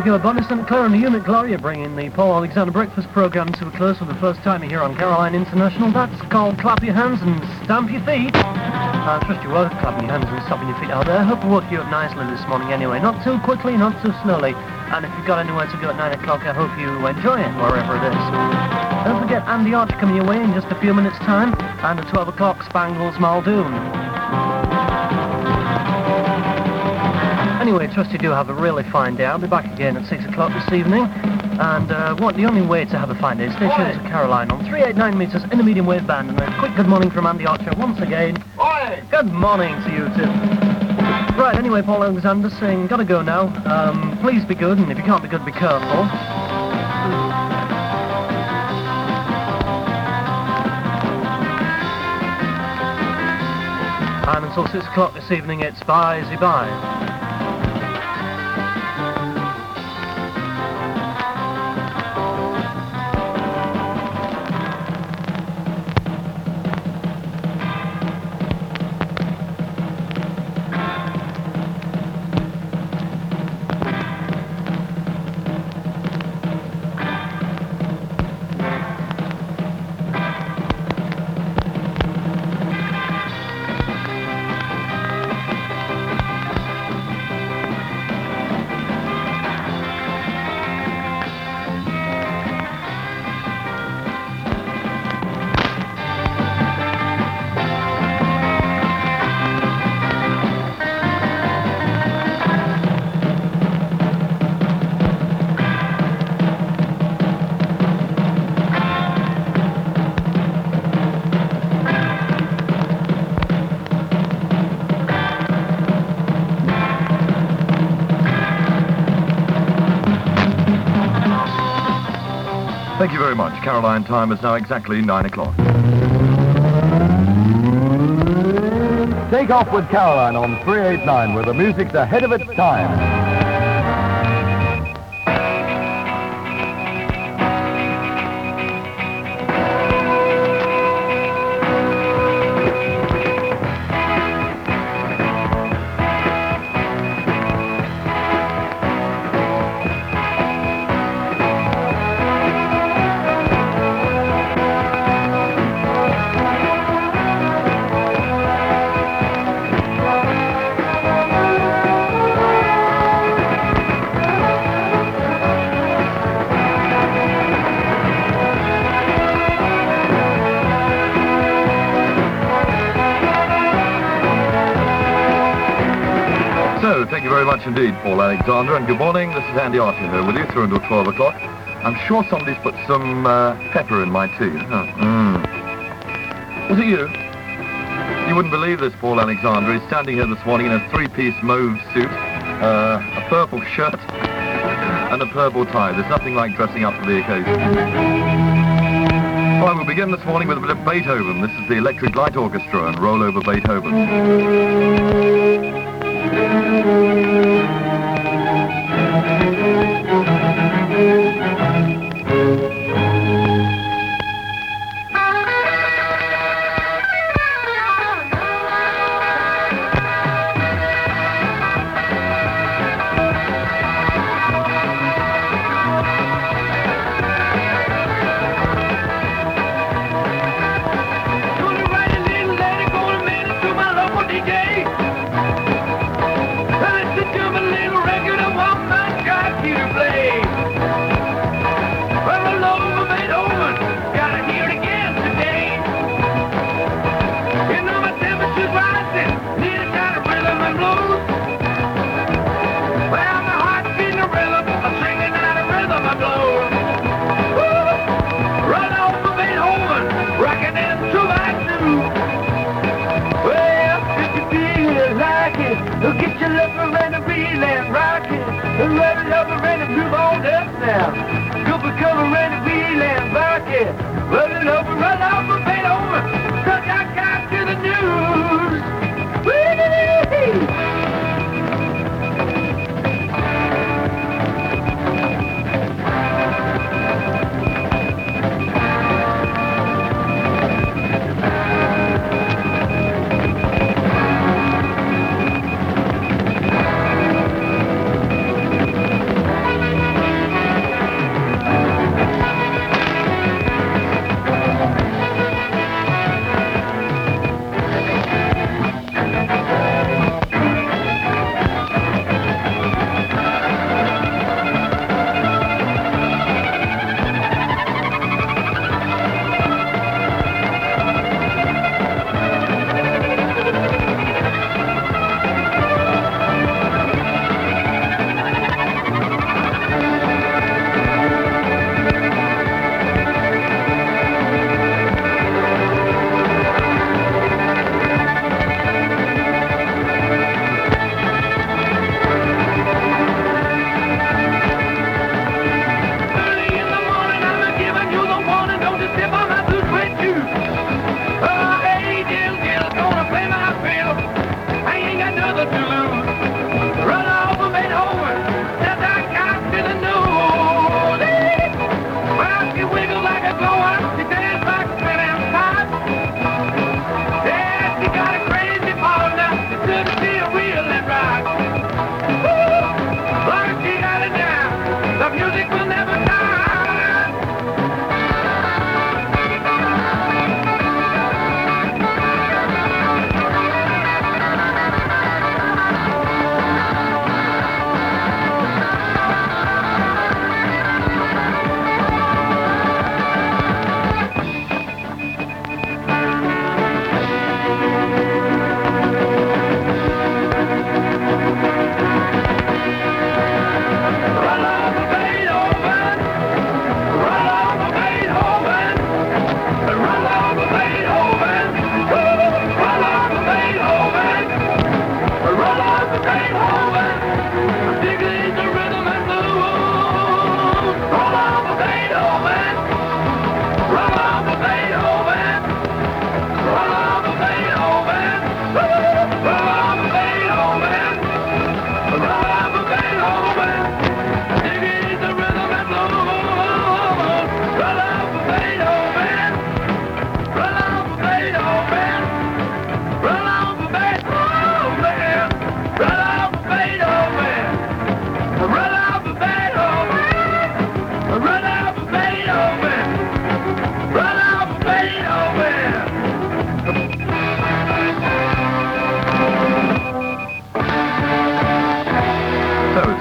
go. Bonnie St. Clair and the Unit Gloria bringing the Paul Alexander Breakfast Programme to a close for the first time here on Caroline International. That's called Clap Your Hands and Stamp Your Feet. I trust you were clapping your hands and stomping your feet out there. I hope I woke you up nicely this morning anyway. Not too quickly, not too slowly. And if you've got anywhere to go at 9 o'clock, I hope you enjoy it, wherever it is. Don't forget Andy Arch coming your way in just a few minutes' time. And at 12 o'clock, Spangles Muldoon. Anyway, trust you do have a really fine day. I'll be back again at 6 o'clock this evening. And the only way to have a fine day is stay tuned to Caroline on 389 metres in the medium wave band. And a quick good morning from Andy Archer once again. Oi! Good morning to you too. Right, anyway, Paul Alexander saying, gotta go now. Please be good, and if you can't be good, be careful. And until 6 o'clock this evening, it's bye-zy-bye. Thank you very much. Caroline, time is now exactly 9 o'clock. Take off with Caroline on 389, where the music's ahead of its time. Thank you very much indeed, Paul Alexander, and good morning. This is Andy Archer here with you through until 12 o'clock. I'm sure somebody's put some pepper in my tea. Was it you? You wouldn't believe this, Paul Alexander. He's standing here this morning in a three-piece mauve suit, a purple shirt, and a purple tie. There's nothing like dressing up for the occasion. All right, we'll begin this morning with a bit of Beethoven. This is the Electric Light Orchestra and Roll Over Beethoven. Get your lover and a reel and rock it. Rub it over and a groove on up now. Go for cover and a reel and rock it. Run it over, run over, paint over. Cause I got to the news. Whee!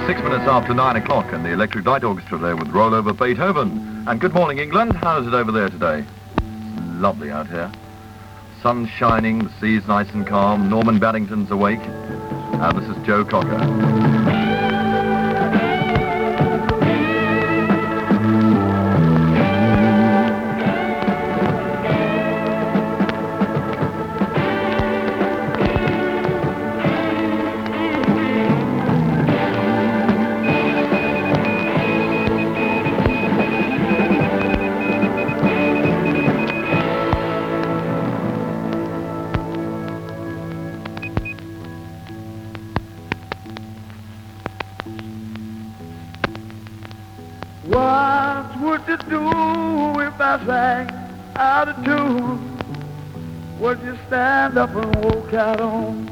6 minutes after 9 o'clock, and the Electric Light Orchestra there with Roll Over Beethoven. And good morning, England. How is it over there today? It's lovely out here. Sun's shining, the sea's nice and calm, Norman Baddington's awake, and this is Joe Cocker. What would you do if I sang out of tune? Would you stand up and walk out on?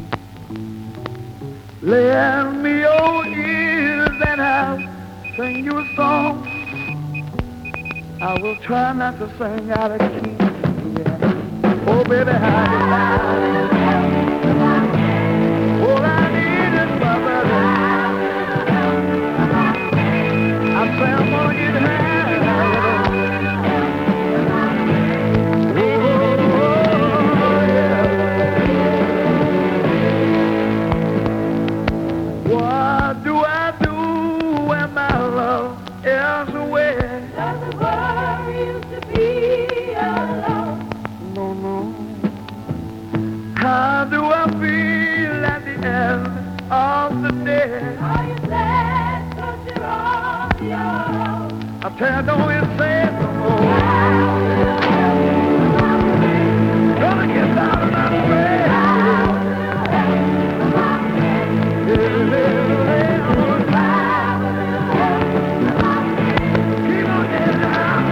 Lend me your ears and I'll sing you a song. I will try not to sing out of key. Yeah. Oh, baby, how you lie? All I need is my brother. I'm saying I'm gonna get high. What do I do when my love is away? Doesn't worry you to be alone. No, no. How do I feel at the end of the day? Are you sad 'cause you're on your own? I tell you, don't you say it no more. Gonna get out of my way. Keep on getting out.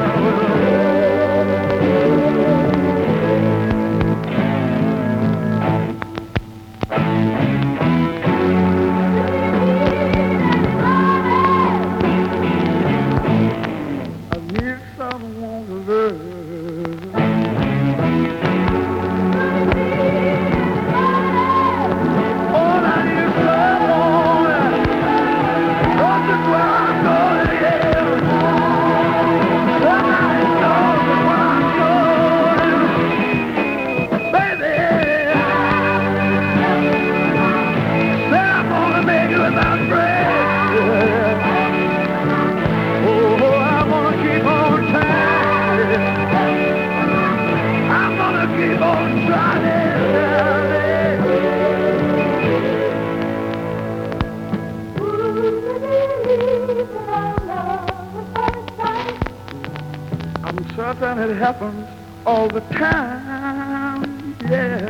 I need someone to love. All I need is someone. That's just where I'm going, yeah. Somebody knows where I'm going. Baby, say I'm gonna make it without bread. Oh, I'm gonna keep on trying. I'm gonna keep on trying. I'm certain it happens all the time, yeah.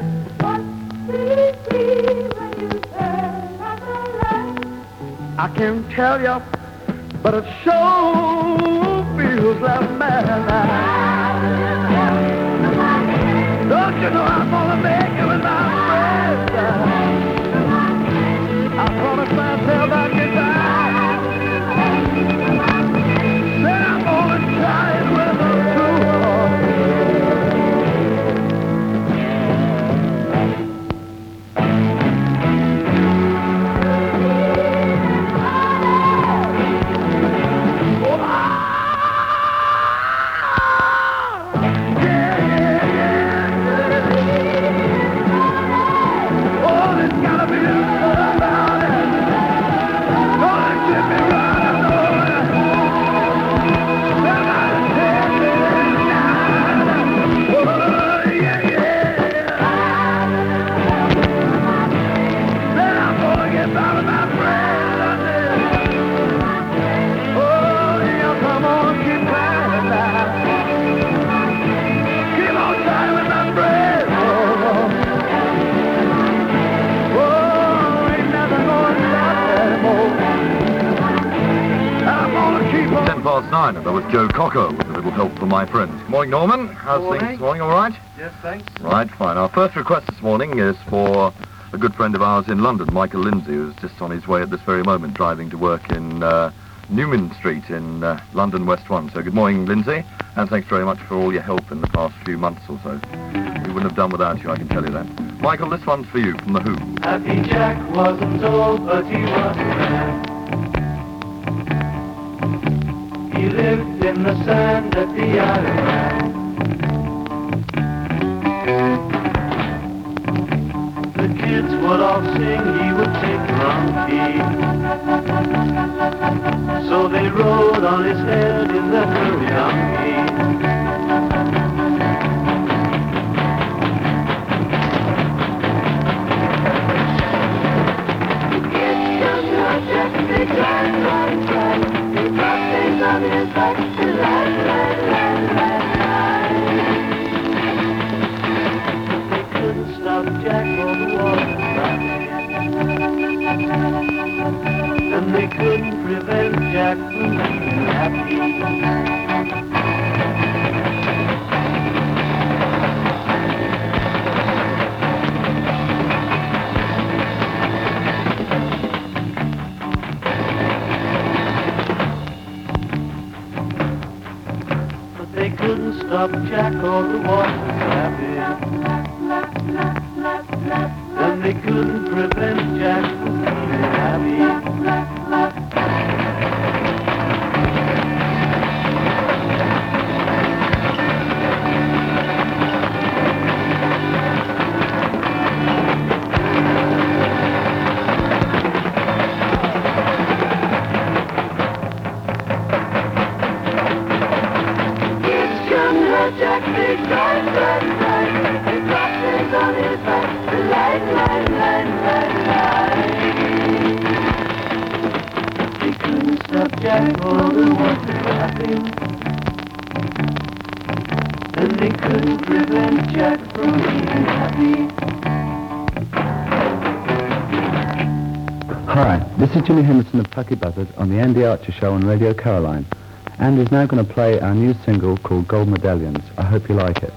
I can't tell you, but it sure feels like madness. Don't you know I'm gonna make it without breath? I promised myself I'd get by. Said I'm gonna try it with a true Past 9, and that was Joe Cocker with a little help from my friends. Morning, Norman. How's things this morning? All right? Yes, thanks. Right, fine. Our first request this morning is for a good friend of ours in London, Michael Lindsay, who's just on his way at this very moment driving to work in Newman Street in London West 1. So good morning, Lindsay, and thanks very much for all your help in the past few months or so. We wouldn't have done without you, I can tell you that. Michael, this one's for you from The Who. Happy Jack wasn't old, but he was a man. He lived in the sand at the island. The kids would all sing, he would take monkey. So they rode on his head in the hurry-donkey. And they couldn't prevent Jack from being happy. But they couldn't stop Jack or the water happy. And they couldn't prevent Jack from being happy. Kids come hurt Jack, they drive, they drop things on his back. They couldn't stop Jack or the water laughing. And they couldn't prevent Jack from being happy. Hi, this is Jimmy Henderson of Plucky Buzzard on the Andy Archer Show on Radio Caroline. And is now going to play our new single called Gold Medallions. I hope you like it.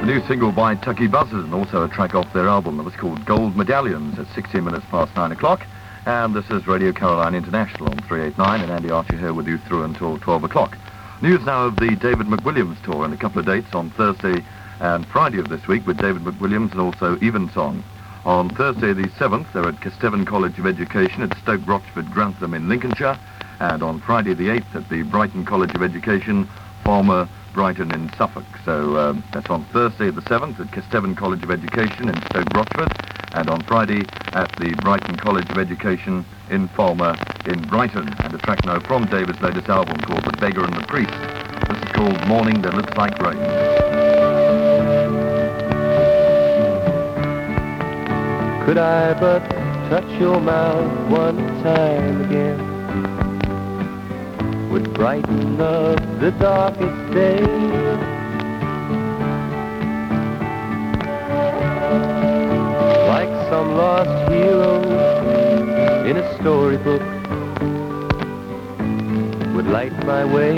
A new single by Tucky Buzzard, and also a track off their album that was called Gold Medallions at 16 minutes past 9 o'clock. And this is Radio Caroline International on 389, and Andy Archer here with you through until 12 o'clock. News now of the David McWilliams tour, and a couple of dates on Thursday and Friday of this week with David McWilliams and also Evensong. On Thursday the 7th, they're at Kesteven College of Education at Stoke Rochford, Grantham in Lincolnshire, and on Friday the 8th at the Brighton College of Education, Falmer, Brighton in Suffolk. So that's on Thursday the 7th at Kesteven College of Education in Stoke Rochford, and on Friday at the Brighton College of Education in Falmer in Brighton. And a track now from David's latest album called The Beggar and the Priest. This is called Morning That Looks Like Rain. Could I but touch your mouth one time again, would brighten up the darkest day. Like some lost hero in a storybook, would light my way.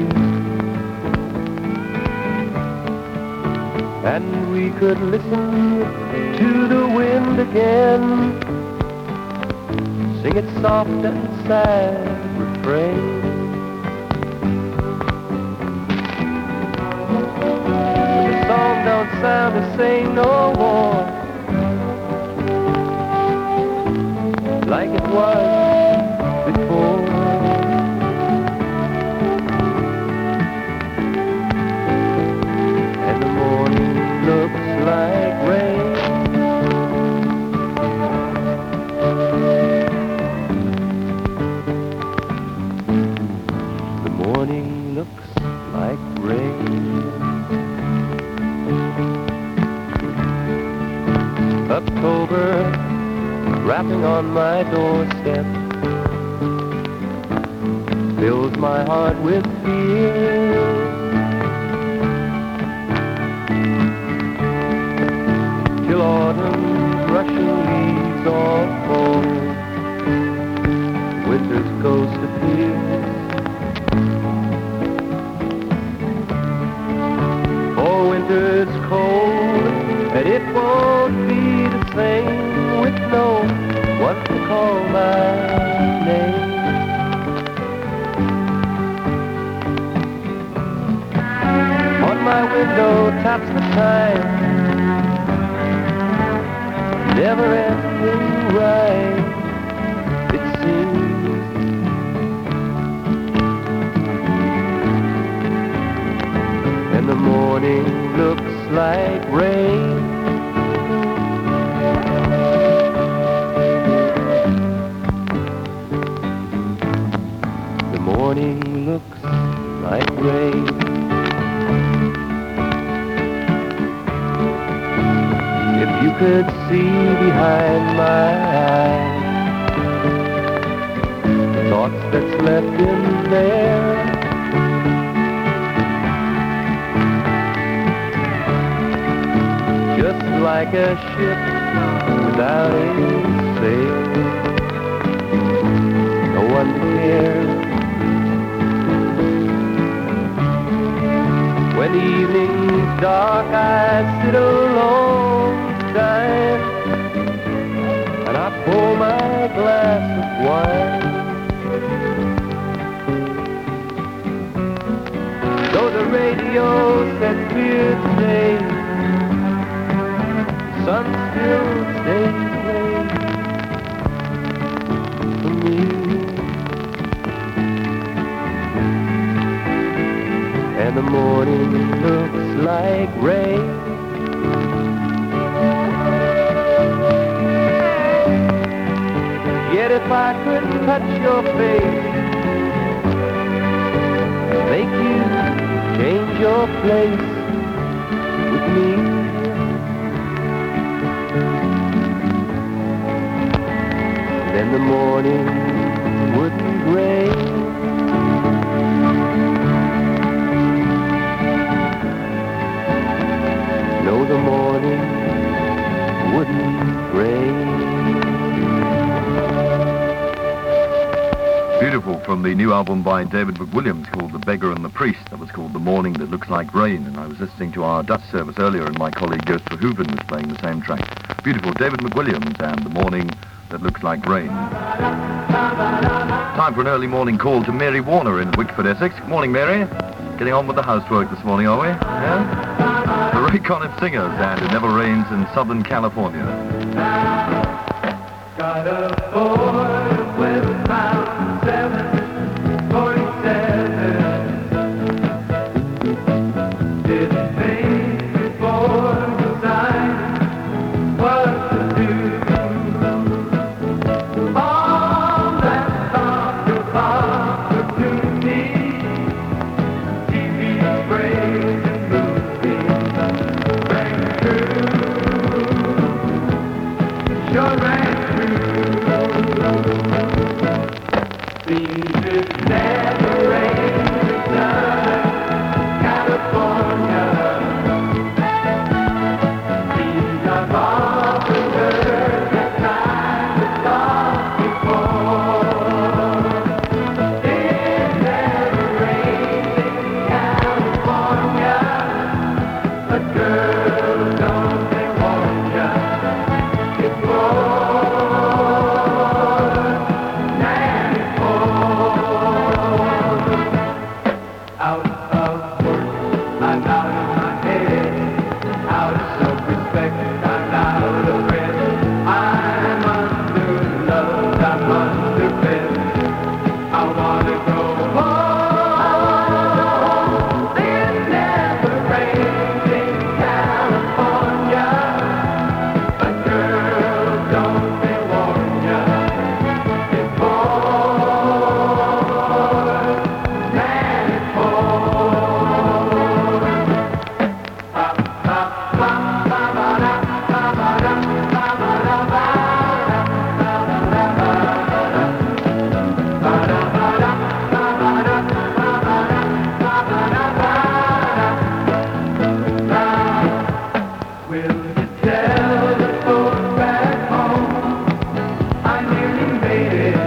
And we could listen to the wind again, sing its soft and sad refrain. Don't sound the same no more, like it was before. And the morning looks like rain. The morning looks like rain. October, rapping on my doorstep, fills my heart with fear. Till autumn's rushing leaves all fall, winter's ghost appears. For winter's cold, and it won't be the same with no one to call my name. On my window taps the time, never ending rhyme, it seems. And the morning looks like rain. Morning looks like rain. If you could see behind my eyes, the thoughts that's left in there, just like a ship without a sail, no one to care. When evening's dark, I sit alone time, and I pour my glass of wine. Though the radio said clear today, the sun still stays away from me. And the morning looks like rain. Yet if I could touch your face, make you change your place with me, then the morning wouldn't rain. No, the morning wouldn't rain. Beautiful from the new album by David McWilliams called The Beggar and the Priest. That was called The Morning That Looks Like Rain, and I was listening to our Dutch service earlier, and my colleague Ghost Verhoeven was playing the same track. Beautiful, David McWilliams and The Morning That Looks Like Rain. Time for an early morning call to Mary Warner in Wickford, Essex. Good morning, Mary. Getting on with the housework this morning, are we? Yeah? The Ray Conniff Singers, and It Never Rains in Southern California. Got a boy with about 747. Didn't think before deciding what to do. All that thought of opportunity, TV breaks and movies rang true. Sure rang true. Seems it never rains in Southern California. Seems I've often heard that kind of thought before. It never rains in California, but girl, don't they warn ya? It's out of work, I'm out of my head. Out of self-respect, I'm out of breath. I'm under loved, I'm under fed. I wanna go home. It never rains in California, but girl, don't they warn ya? It's will you tell the folks back home I nearly made it?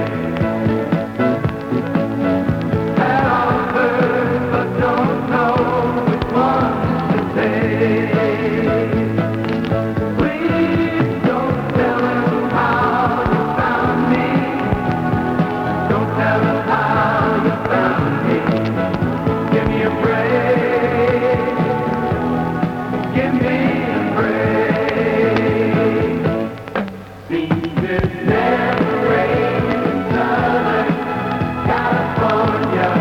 Had all heard but don't know which one to take. Please don't tell them how you found me. Don't tell them how you found me. Give me a break. Give me a break. Seems it never rains in Southern California.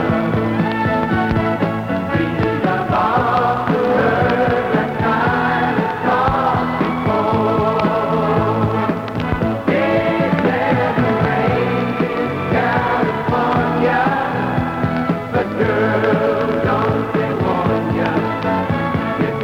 Seems I've often heard that kind of talk before. It never rains in California, but girl, don't they warn ya? It's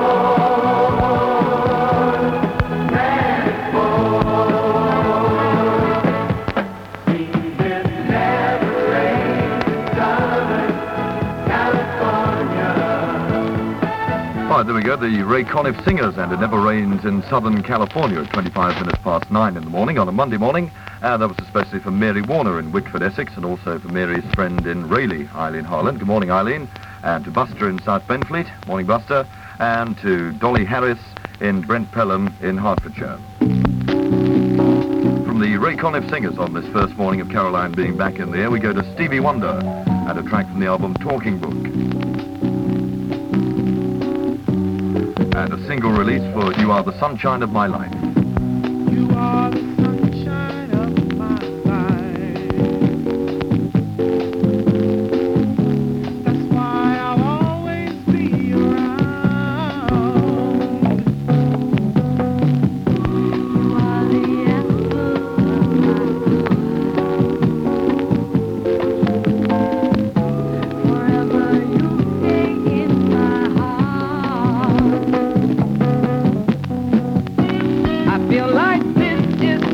more than it's more. Seems it never rains in Southern California. Right, there we go, the Ray Conniff Singers, and It Never Rains in Southern California at 25 minutes past 9 in the morning on a Monday morning. And that was especially for Mary Warner in Wickford, Essex, and also for Mary's friend in Rayleigh, Eileen Harland. Good morning, Eileen. And to Buster in South Benfleet. Morning, Buster. And to Dolly Harris in Brent Pelham in Hertfordshire. From the Ray Conniff Singers on this first morning of Caroline being back in the air, we go to Stevie Wonder and a track from the album Talking Book. And a single release for You Are the Sunshine of My Life. You are the sunshine of my life. That's why I'll always be around. You are the apple of my eye. Forever you stay in my heart. I feel like this is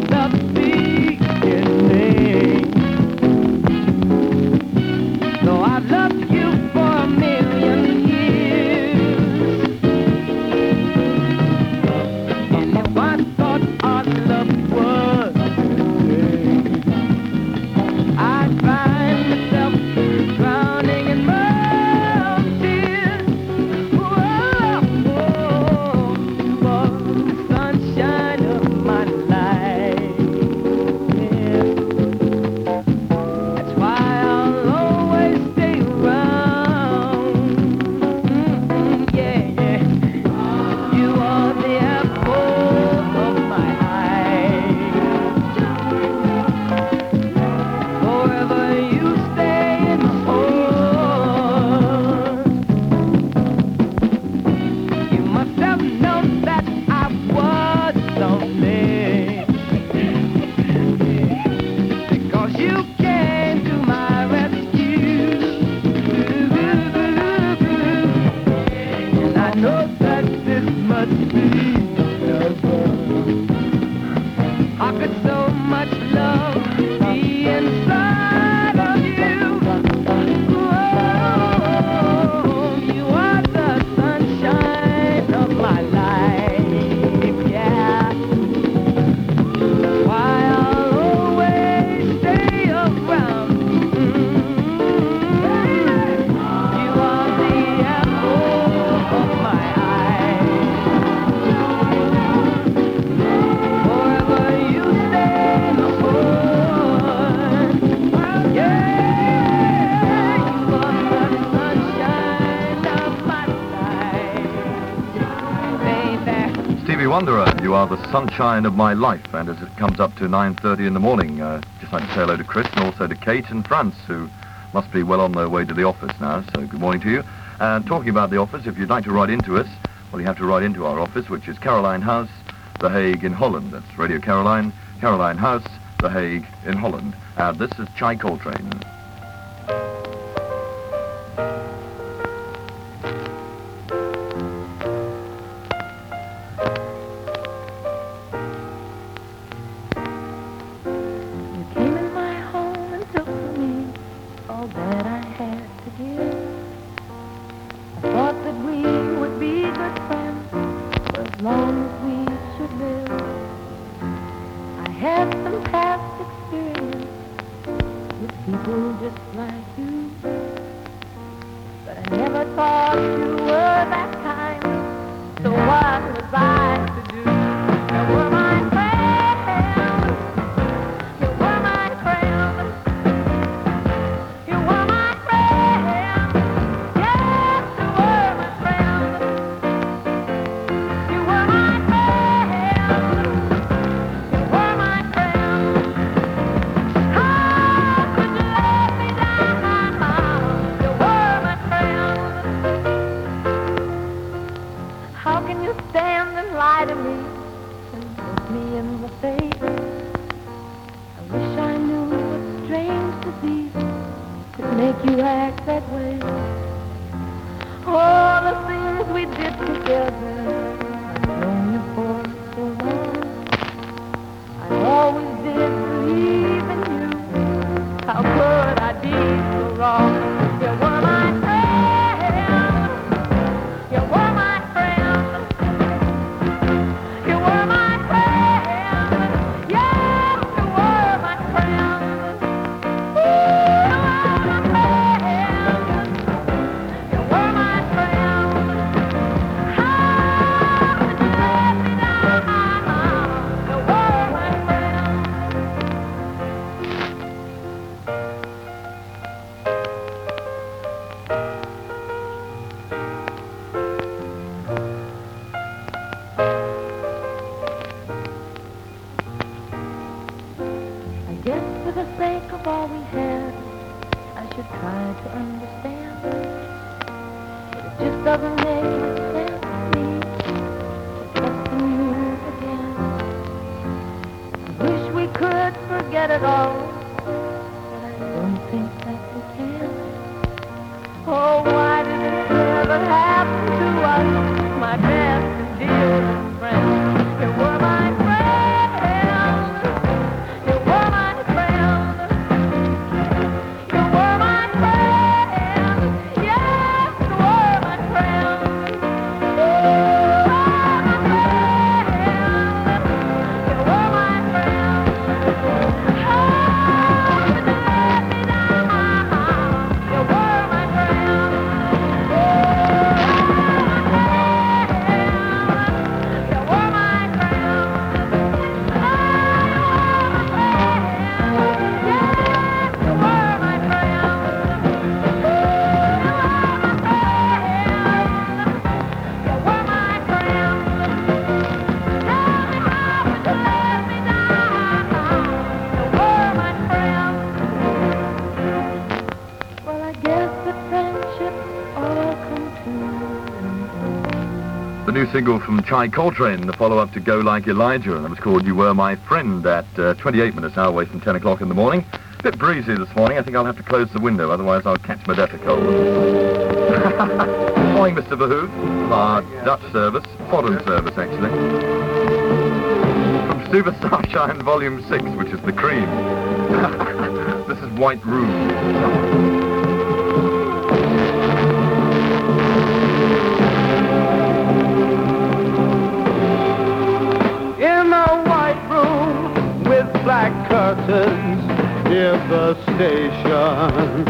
know that this must be heaven. How could so much love be inside of you? Oh, you are the sunshine of my life, yeah. Why I'll always stay around. You are the apple of my eye. Forever you stay the one. Yeah, you are the sunshine of my life, baby. Stevie Wonder, you are the sunshine of my life. And as it comes up to 9:30 in the morning, just like to say hello to Chris and also to Kate and Franz, who must be well on their way to the office now. So good morning to you. And talking about the office, if you'd like to write into us, well, you have to write into our office, which is Caroline House, The Hague in Holland. That's Radio Caroline, Caroline House, The Hague in Holland. And this is Chai Coltrane. You came in my home and took from me all that I had to give. I thought that we would be good friends for as long as we should live. I had some past experience with people just like you, but I never thought you were that kind. So what was I to do? You were my friend. You were my friend. You were my friend. Yes, you were my friend. You were my friend. You were my friend. How could you let me down? You were my friend. How can you stand and lie to me and look me in the face? I wish I knew what strange disease could make you act that way. All the things we did together, I've known you for so long. I always did believe in you. How could I be so wrong? You were my friend. You were my friend. You were my friend. Yes, you were my friend. You were my friend. You were my friend. How could you let me down? You were my friend. I guess for the sake of all we had, I should try to understand. But it just doesn't make much sense to me to trust in you again. I wish we could forget it all, but I don't think that we can. Oh, why did it ever happen to us, my best and dearest friend? You were my friend. You were my friend. You were my friend. Yes, you were my friend. You were my friend. You were my friend. How could you let me down? You were my friend. You were my friend. You were my The new single from Chai Coltrane, the follow-up to Go Like Elijah, and it was called You Were My Friend at 28 minutes now away from 10 o'clock in the morning. A bit breezy this morning. I think I'll have to close the window, otherwise I'll catch my death cold. Morning, Mr. Verhoeven. Our Dutch service, foreign service, actually. From Super Starshine Volume 6, which is the cream. This is White Room. In a white room with black curtains near the station.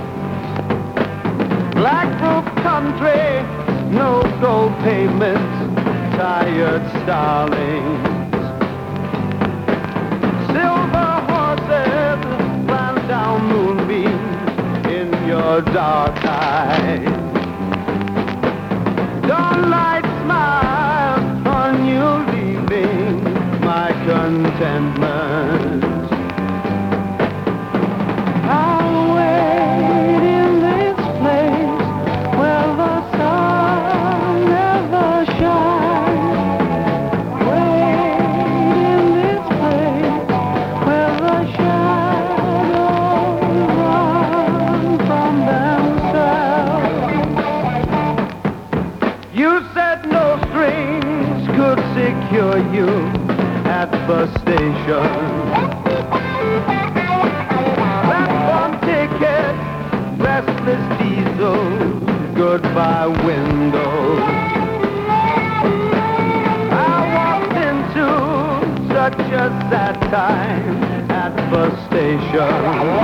Black roof country, no gold pavements, tired starlings. Silver horses ran down moonbeams in your dark eyes. Dawnlight smile on you leaving my contentment. I'll wait in this place where the sun never shines. Wait in this place where the shadows run from themselves. You said no strings could secure you at the station. Platform ticket, restless diesel, goodbye windows. I walked into such a sad time at the station.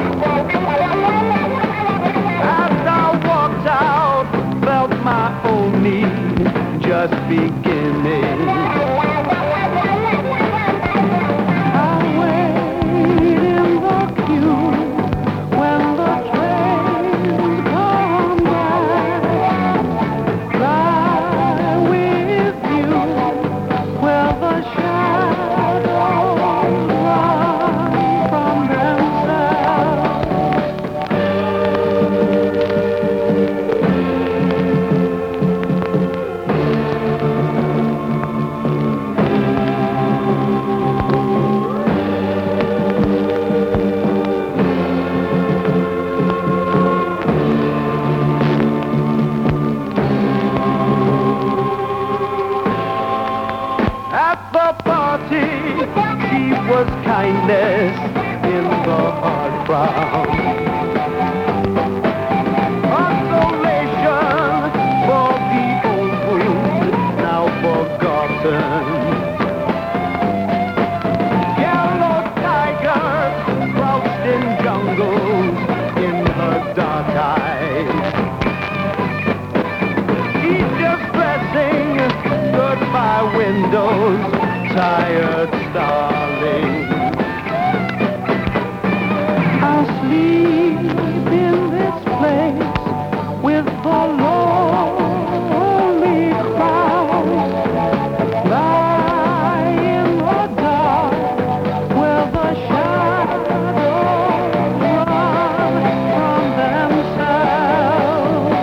As I walked out, felt my own need just beginning. I wait in the queue when the trains come back. Fly with you where the shadows run from At the party, she was kindness in the hard frown. Consolation for the old wound now forgotten. Yellow tigers crouched in jungles in her dark eyes. She's just dressing goodbye windows, tired starling. I'll sleep in this place with the lonely crowd. Lie in the dark where the shadows run from themselves.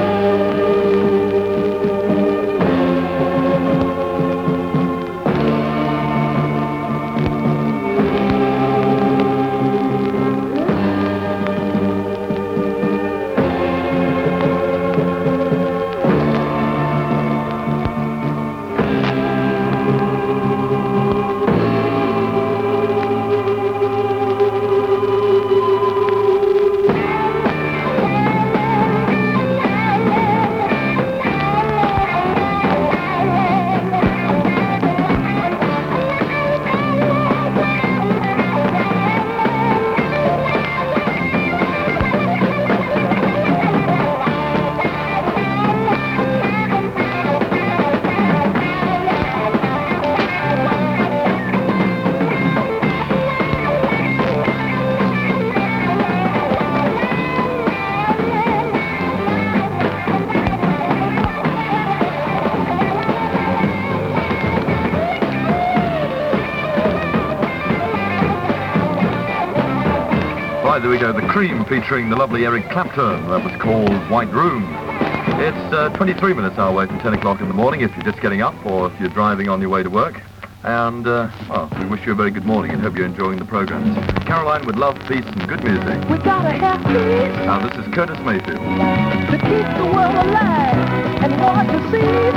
Right, there we go, the cream featuring the lovely Eric Clapton. That was called White Room. It's 23 minutes our way from 10 o'clock in the morning if you're just getting up or if you're driving on your way to work. And, well, we wish you a very good morning and hope you're enjoying the programs. Caroline with love, peace and good music. We gotta have peace Now, this is Curtis Mayfield. to keep the world alive and want to see.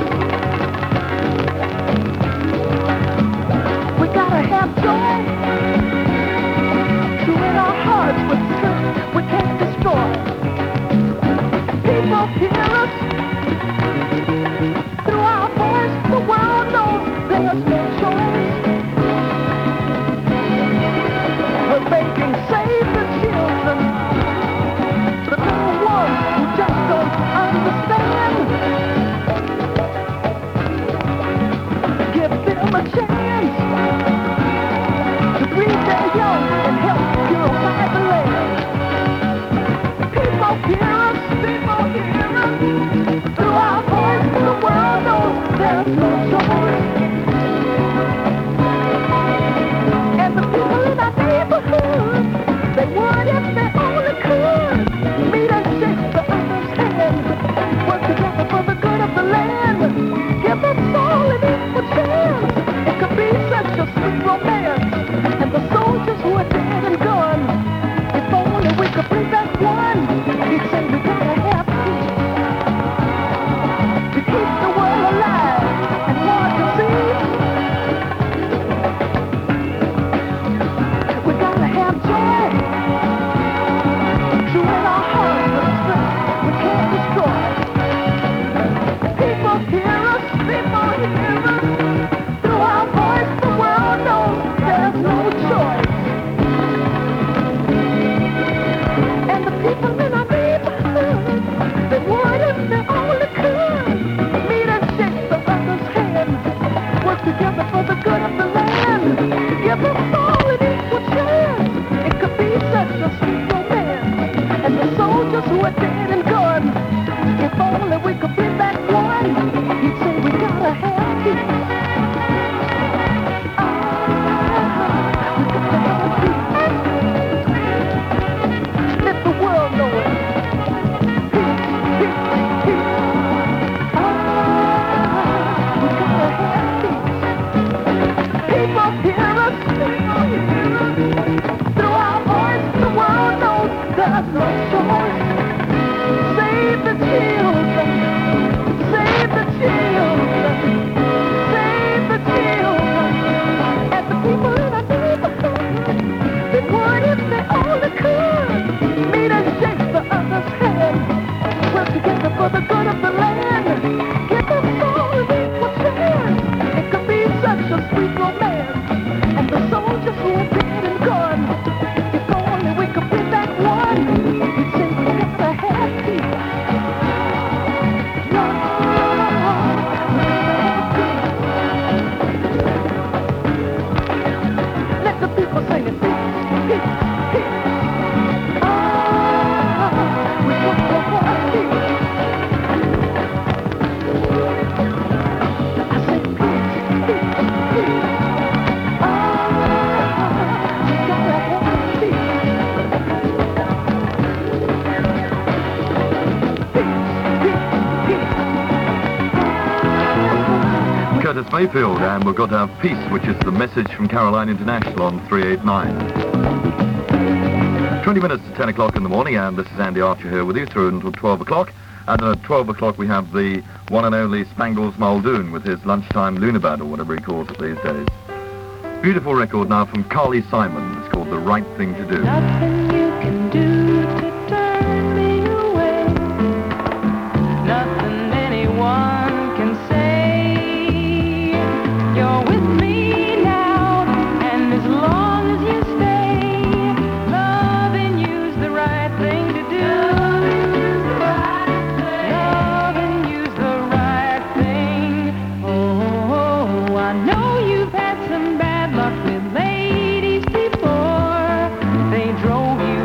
We gotta have joy to in our hearts with strength we can't destroy. People hear us through our voice. The world knows there's no choice. We're making save the children, the little ones who just don't understand. Give them a chance to breathe their young and help purify the land. People hear us through our voice. The world knows there's no choice. And the people in our neighborhood, they would if they only could meet and shake the other's hand, work together for the good of the land. Give us all an equal chance. It could be such a sweet romance. And the soldiers who are dead and gone, if only we could bring back one, he'd say we gotta have peace to keep the world alive and want to see. We gotta have joy to in our hearts with strength we can't destroy. People hear us through our voice. The world knows there's no choice. And the people in our neighborhood, they would if they only could meet and shake the other's hand, work together for the good of the land. Give us all an equal chance. It could be such a sweet romance. And the soldiers who are dead and gone, if only we could bring back one, he'd say we gotta have peace. We gotta have peace. Let the world know it. Peace, peace, peace. We gotta have peace. People hear us through our voice. The world knows there's no choice. Save the children. Save the children. Save the children. And the people in our neighborhood, they would if they only could meet and shake the other's hand, work together for the good of the land. Give us all an equal chance. It could be such a sweet romance. And the soldiers who are dead and gone, if only we could bring back one, we'd say we gotta have peace. Love, we gotta have peace. Let the people sing it. Peace, peace, peace. We gotta have peace. I say peace, peace, peace. We gotta have peace. Curtis Mayfield, and we've got to have peace, which is the message from Caroline International on 389. 20 minutes to 10 o'clock in the morning, and this is Andy Archer here with you through until 12 o'clock. And at 12 o'clock we have the one and only Spangles Muldoon with his lunchtime Lunabad, or whatever he calls it these days. Beautiful record now from Carly Simon. It's called The Right Thing to Do. Nothing you can do to turn me away. Nothing anyone can say. You're with me now, and as long as you stay, loving you's the right thing to do. Loving you's the right thing. Oh, I know you've had some bad luck with ladies before. They drove you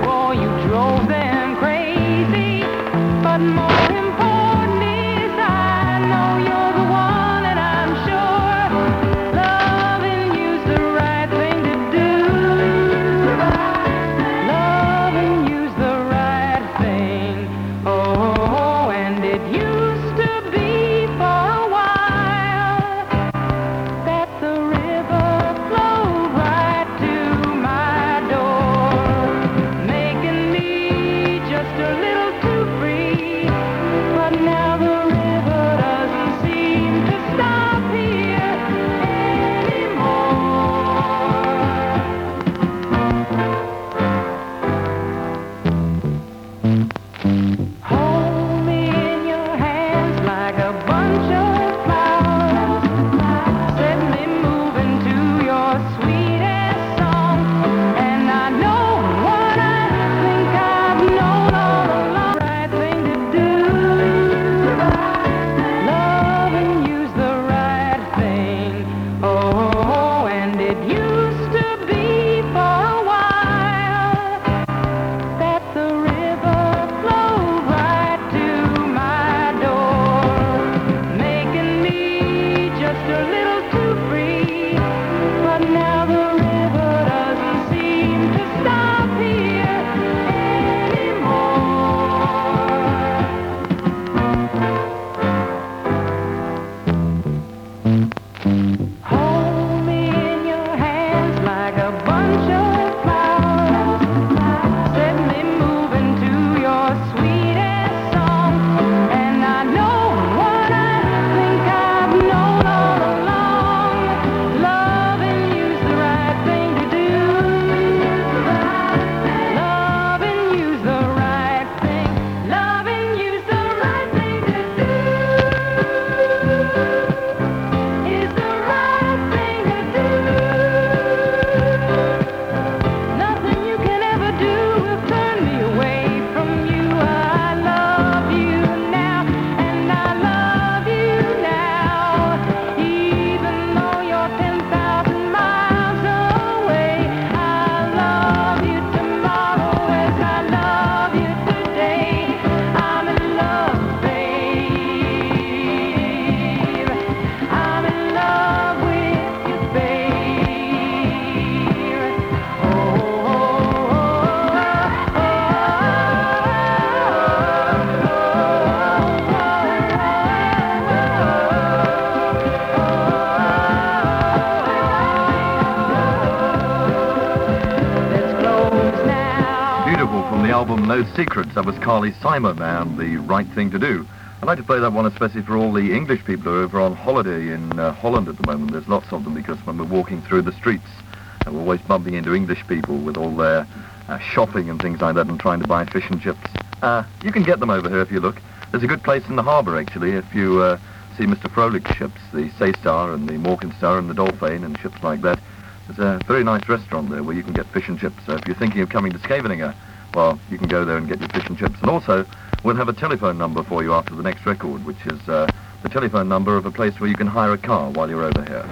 and No Secrets. That was Carly Simon and The Right Thing to Do. I'd like to play that one especially for all the English people who are over on holiday in Holland at the moment. There's lots of them because when we're walking through the streets, we're always bumping into English people with all their shopping and things like that and trying to buy fish and chips. You can get them over here if you look. There's a good place in the harbour, actually, if you see Mr. Froelic's ships, the Seestar and the Morgenstar and the Dolphin and ships like that. There's a very nice restaurant there where you can get fish and chips. So if you're thinking of coming to Scheveningen, well, you can go there and get your fish and chips. And also, we'll have a telephone number for you after the next record, which is the telephone number of a place where you can hire a car while you're over here.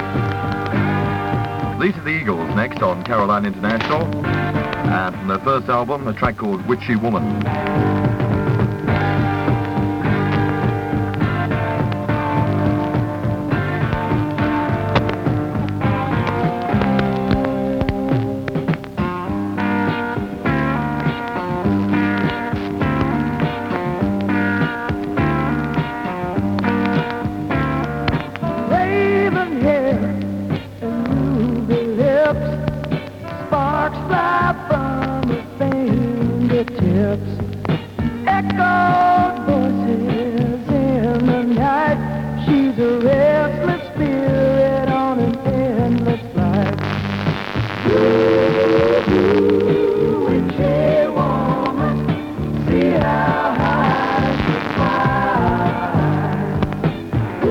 These are the Eagles next on Caroline International. And from their first album, a track called Witchy Woman. Raven hair and ruby lips, sparks fly from her fingertips. Echoed voices in the night. She's a restless spirit on an endless flight. Ooh, witchy woman, see how high she flies.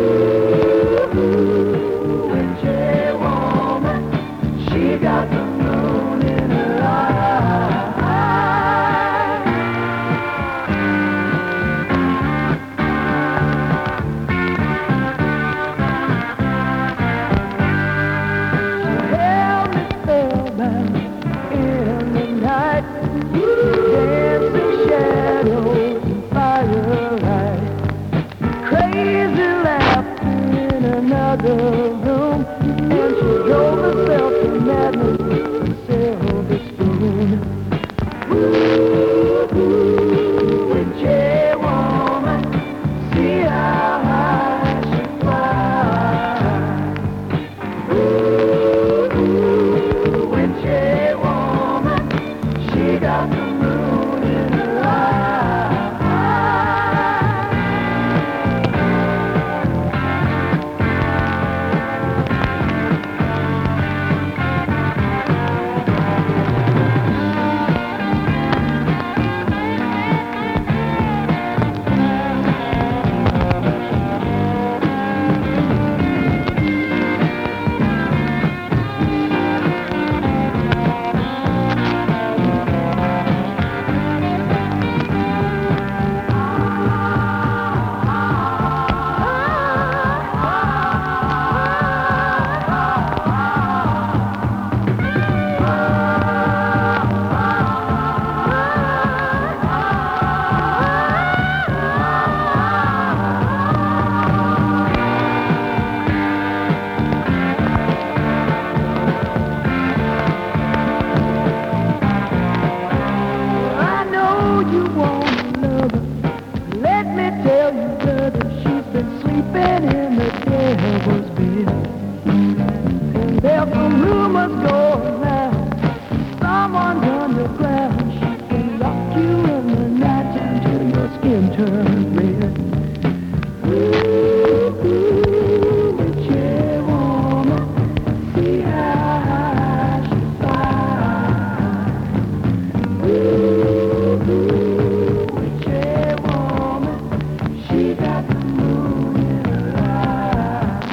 Ooh, witchy woman, she got the moon in her eye. She held me spellbound in the night, dancing shadows and firelight. Crazy laughter in another room, and she drove herself to madness with a silver spoon. Ooh, witchy woman, see how high she flies. Ooh, witchy woman, she got the moon in her eye. I know you want another. Let me tell you, brother, she's been sleeping in the devil's bed. And there's some rumors going round. Someone's underground. She can lock you in the night until your skin turns red. Ooh, witchy woman, see how high she flies. Ooh, witchy woman, she got the moon in her eye.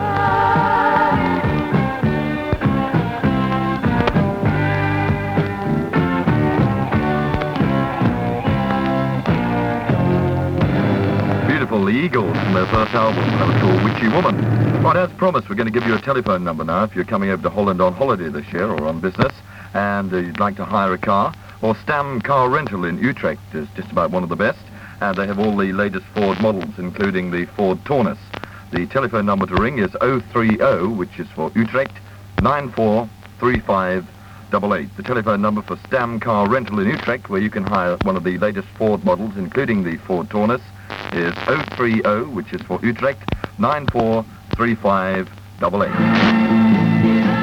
Beautiful, the Eagles from their first album, that was called Witchy Woman. Right, as promised, we're going to give you a telephone number now if you're coming over to Holland on holiday this year or on business and you'd like to hire a car. Or Stam Car Rental in Utrecht is just about one of the best, and they have all the latest Ford models, including the Ford Taunus. The telephone number to ring is 030, which is for Utrecht, 943588. The telephone number for Stam Car Rental in Utrecht, where you can hire one of the latest Ford models, including the Ford Taunus, is 030, which is for Utrecht, 943588.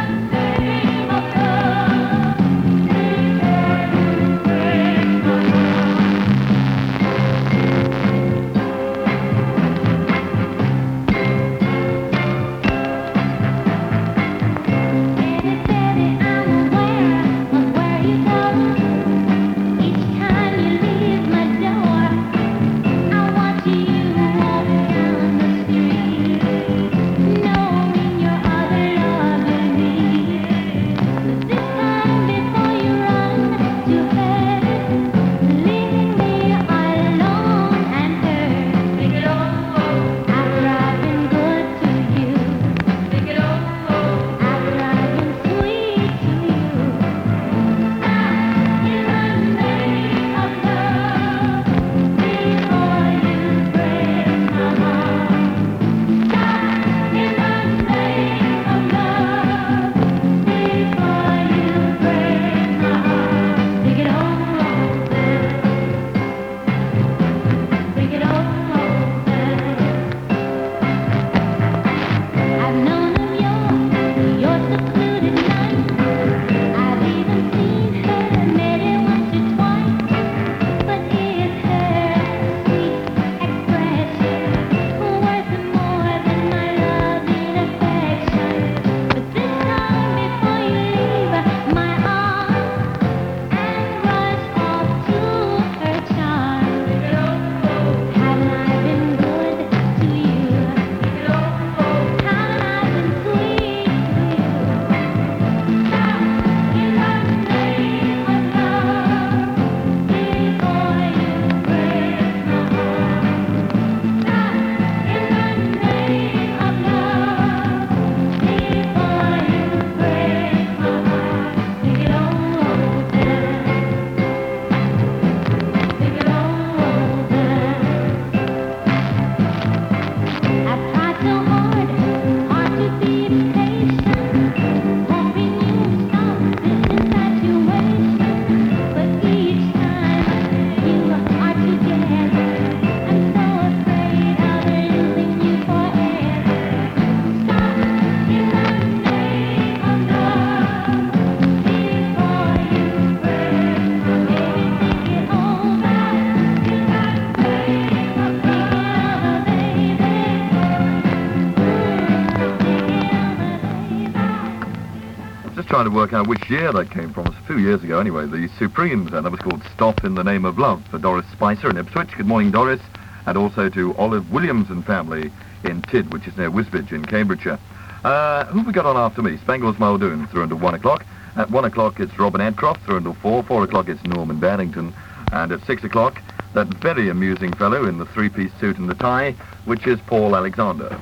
trying to work out which year that came from. It was a few years ago anyway. The Supremes, and that was called Stop in the Name of Love for Doris Spicer in Ipswich. Good morning, Doris. And also to Olive Williams and family in Tid, which is near Wisbech in Cambridgeshire. Who have we got on after me? Spangles Muldoon through until 1 o'clock. At 1 o'clock it's Robin Adcroft through until 4. 4 o'clock it's Norman Barrington. And at 6 o'clock, that very amusing fellow in the three-piece suit and the tie, which is Paul Alexander.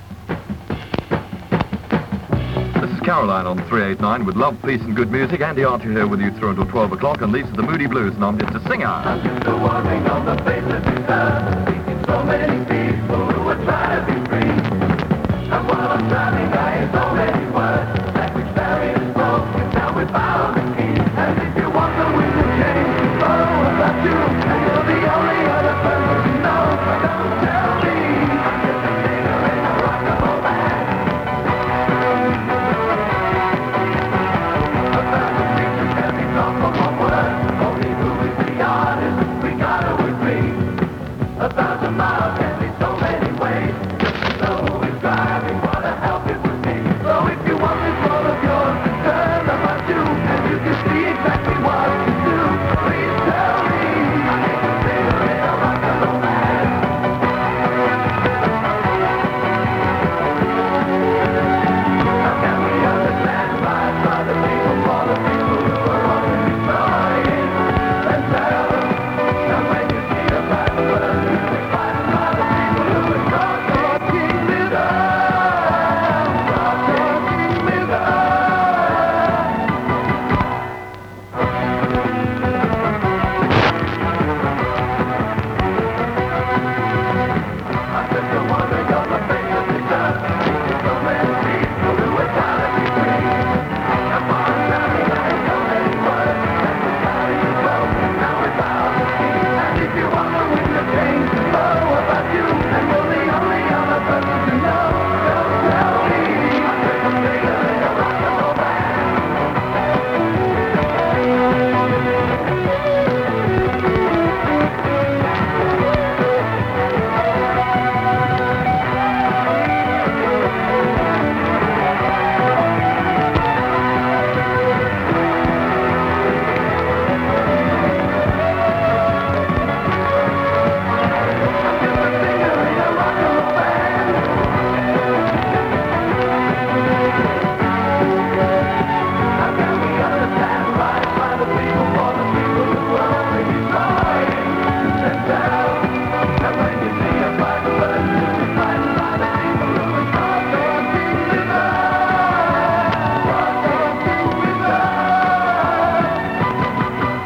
This is Caroline on 389 with love, peace and good music. Andy Archer here with you through until 12 o'clock, and these are the Moody Blues, and I'm just a singer. I'm just a wandering on the face of the earth, meeting so many people who are trying to be free. And while I'm driving, I hear so many words, language barriers broken down with found the key. And if you want the wind to change, oh, about you, and you're the only other person who knows, don't tell me. I'm just a singer in a rock and roll band. About the pictures and the song for one word, only who is the artist, we gotta agree. About the miles and in so many ways, just to know who is driving, what a help it would be. So if you want this all of yours, turn about you, and you can see exactly what to do. Please tell me, I ain't a singer in a rock and roll band. How can we understand life by the people, for the people who are already trying? And tell them, now when you see a black bird, you will find by the people who are talking with us, talking with us. I'm just a wandering on the face of the earth, so many people who are trying to be free. And while I'm drowning, I hear so many words, and the barriers are broken, now we're bound to see. And if you want the wind to change, oh, about you, and you're the only other person to know, don't tell me. I'm just a singer in a rock and roll band. How can we understand life by the people, for the people who are already trying? And tell, and when you see a black bird, you will find by the people who are talking with us, talking with us.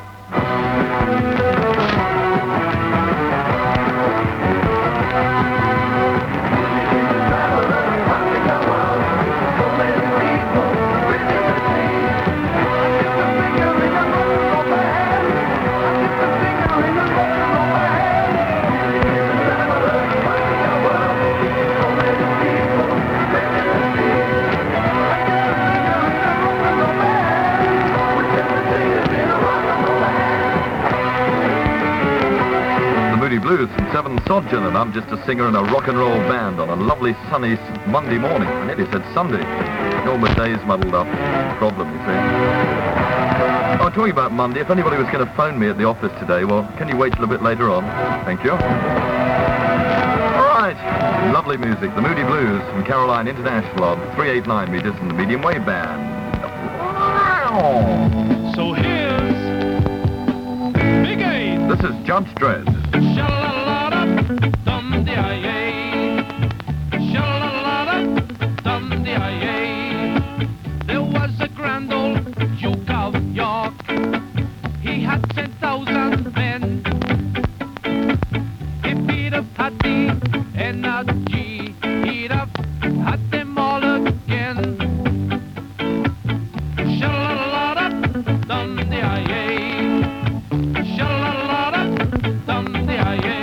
The Moody Blues from Seven Sodgen, and I'm just a singer in a rock and roll band on a lovely sunny Monday morning. I nearly said Sunday. All the days muddled up. Problem, you see. Oh, talking about Monday, if anybody was going to phone me at the office today, well, can you wait till a bit later on? Thank you. All right. Lovely music. The Moody Blues from Caroline International on 389 meters and the medium wave band. Wow. So here's Big 8. This is Judge Dredd. Sha-la-la-da-dum-di-ay-ay. Sha-la-la-da-dum-di-ay-ay. There was a grand old Duke of York. He had 10,000 men. If he'd have had the energy, he'd have had them all again. Sha-la-la-da-dum-di-ay-ay. Sha-la-la-da-dum-di-ay-ay.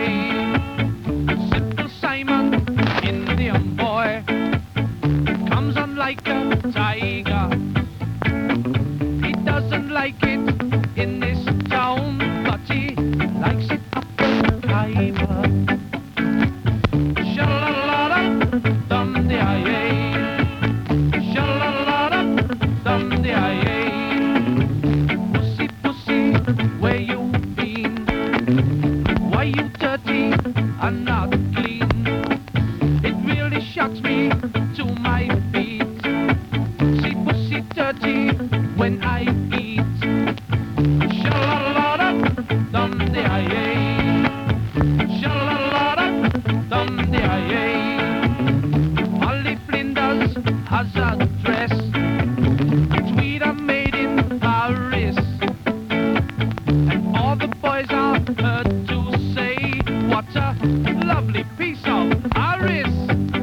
to my feet. See pussy dirty when I eat. Sha-la-la-da, dum-de-I-A. Sha-la-la-da, dum-de-I-A. Molly Flinders has a dress. Tweeter made in Paris. And all the boys are heard to say, what a lovely piece of Paris.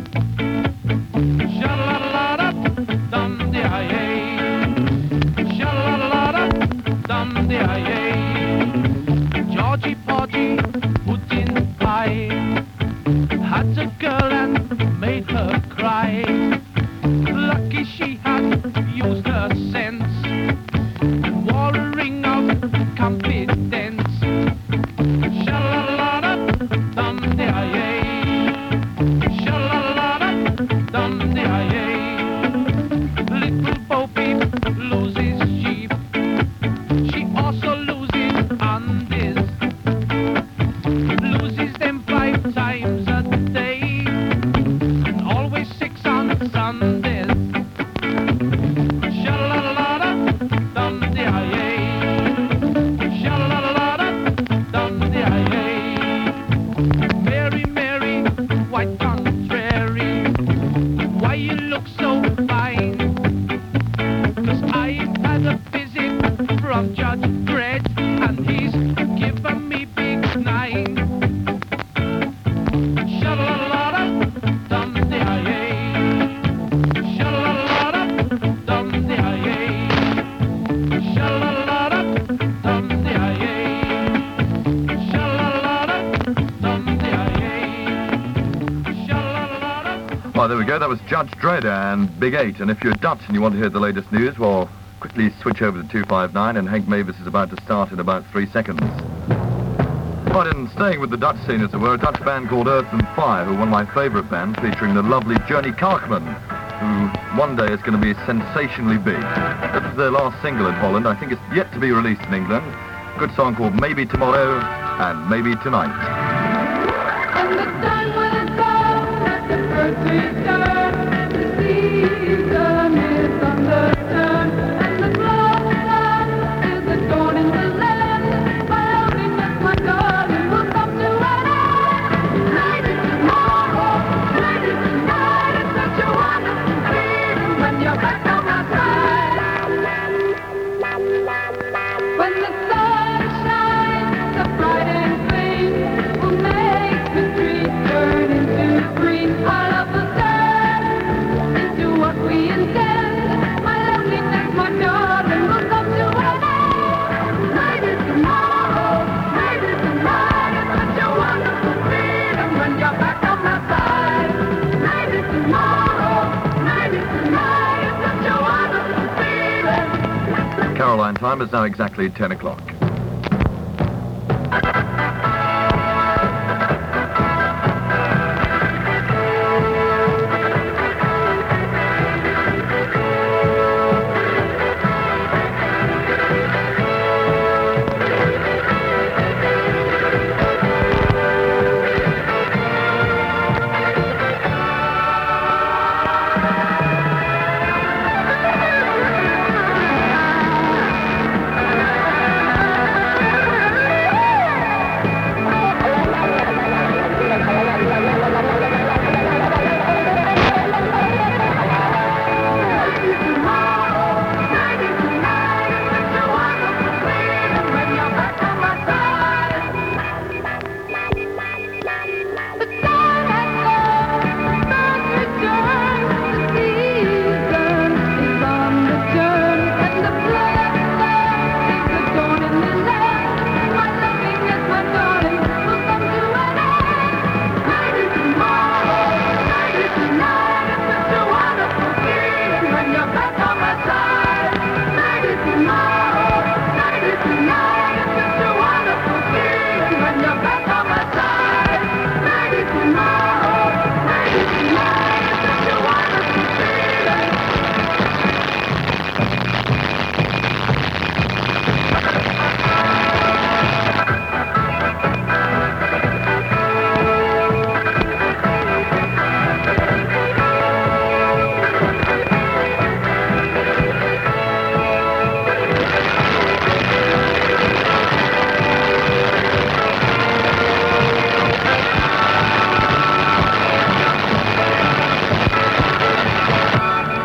Sha-la-la-da, dum-de-I-A. Sha-la-la-da, dum-de-I-A. Georgie Porgy, pudding pie, had a girl and made her cry. Lucky she had used her sense and wore a ring of confidence. Sha-la-la-da, dum-de-I-A. Sha-la-la-da, dum-de-I-A. Little Bo Peep loses sheep. She also loses undies. Loses them 5 times a day and always 6 on Sundays. Sha-la-la-da, dum-de-I-A. Sha-la-la-da, dum-de-I-A. Mary, Mary, quite contrary, why you look so fine? 'Cause I had a visit from Judge Dredd and he's given me big 9. Sha-la-la-da, dum-de-I-A. Sha-la-la-da, dum-de-I-A. Sha-la-la-da, dum-de-I-A. Sha-la-la-da, dum-de-I-A. Sha-la-la-da. Well, there we go. That was Judge Dredd and Big 8. And if you're Dutch and you want to hear the latest news, well, quickly switch over to 259, and Hank Mavis is about to start in about 3 seconds. Right, and staying with the Dutch scene, as it were, a Dutch band called Earth and Fire, who are one of my favourite bands, featuring the lovely Journey Kalkman, who one day is going to be sensationally big. This is their last single in Holland. I think it's yet to be released in England. Good song called Maybe Tomorrow and Maybe Tonight. And the time will come that the birds return, the season is underturned, and the blossom is adorning the land. My loneliness, my darling, will come to an end. Night is tomorrow, night is tonight. It's such a wonderful feeling when you're back on my side. When the sun shines so bright and clean, will make the trees turn into green. Our love will turn into what we intend. My loneliness, my darling, will come to an end. Night is tomorrow, night is tonight. It's such a wonderful feeling when you're back on my side. Night is tomorrow, night is tonight. It's such a wonderful feeling. Caroline time is now exactly 10 o'clock.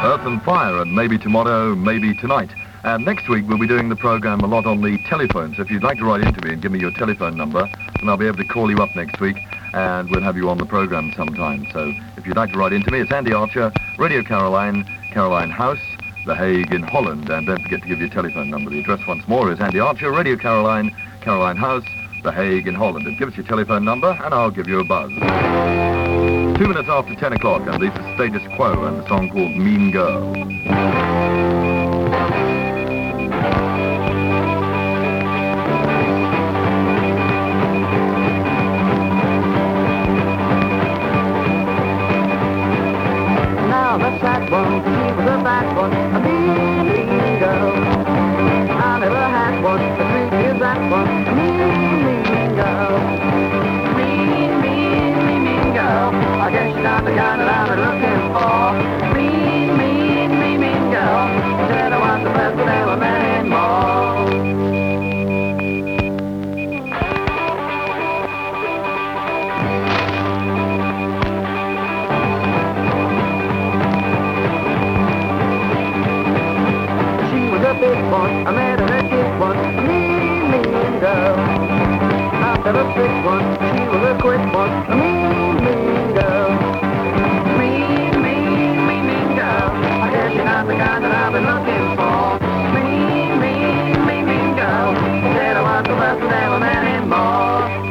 Earth and Fire, and maybe tomorrow, maybe tonight. And next week we'll be doing the program a lot on the telephone, so if you'd like to write into me and give me your telephone number, then I'll be able to call you up next week, and we'll have you on the program sometime. So if you'd like to write into me, it's Andy Archer, Radio Caroline, Caroline House, The Hague in Holland. And don't forget to give your telephone number. The address once more is Andy Archer, Radio Caroline, Caroline House, The Hague in Holland. And give us your telephone number and I'll give you a buzz. 2 minutes after 10 o'clock, and this is Status Quo and the song called Mean Girl. Now the sad one, she was a bad one, a mean, mean girl. I never had one, the truth is that one, a mean, mean girl. Mean, mean, mean, mean girl. I guess she's not the kind that I've been looking for. Mean, mean, mean, mean girl. Said I was the best that ever met more. Big one, I met her a big one, a mean, mean girl. After a big one, she was a quick one, a mean, mean girl. Mean, mean, mean, mean girl. I guess she's not the kind that I've been looking for. Mean, mean, mean, mean girl. Said I was the best that ever met anymore.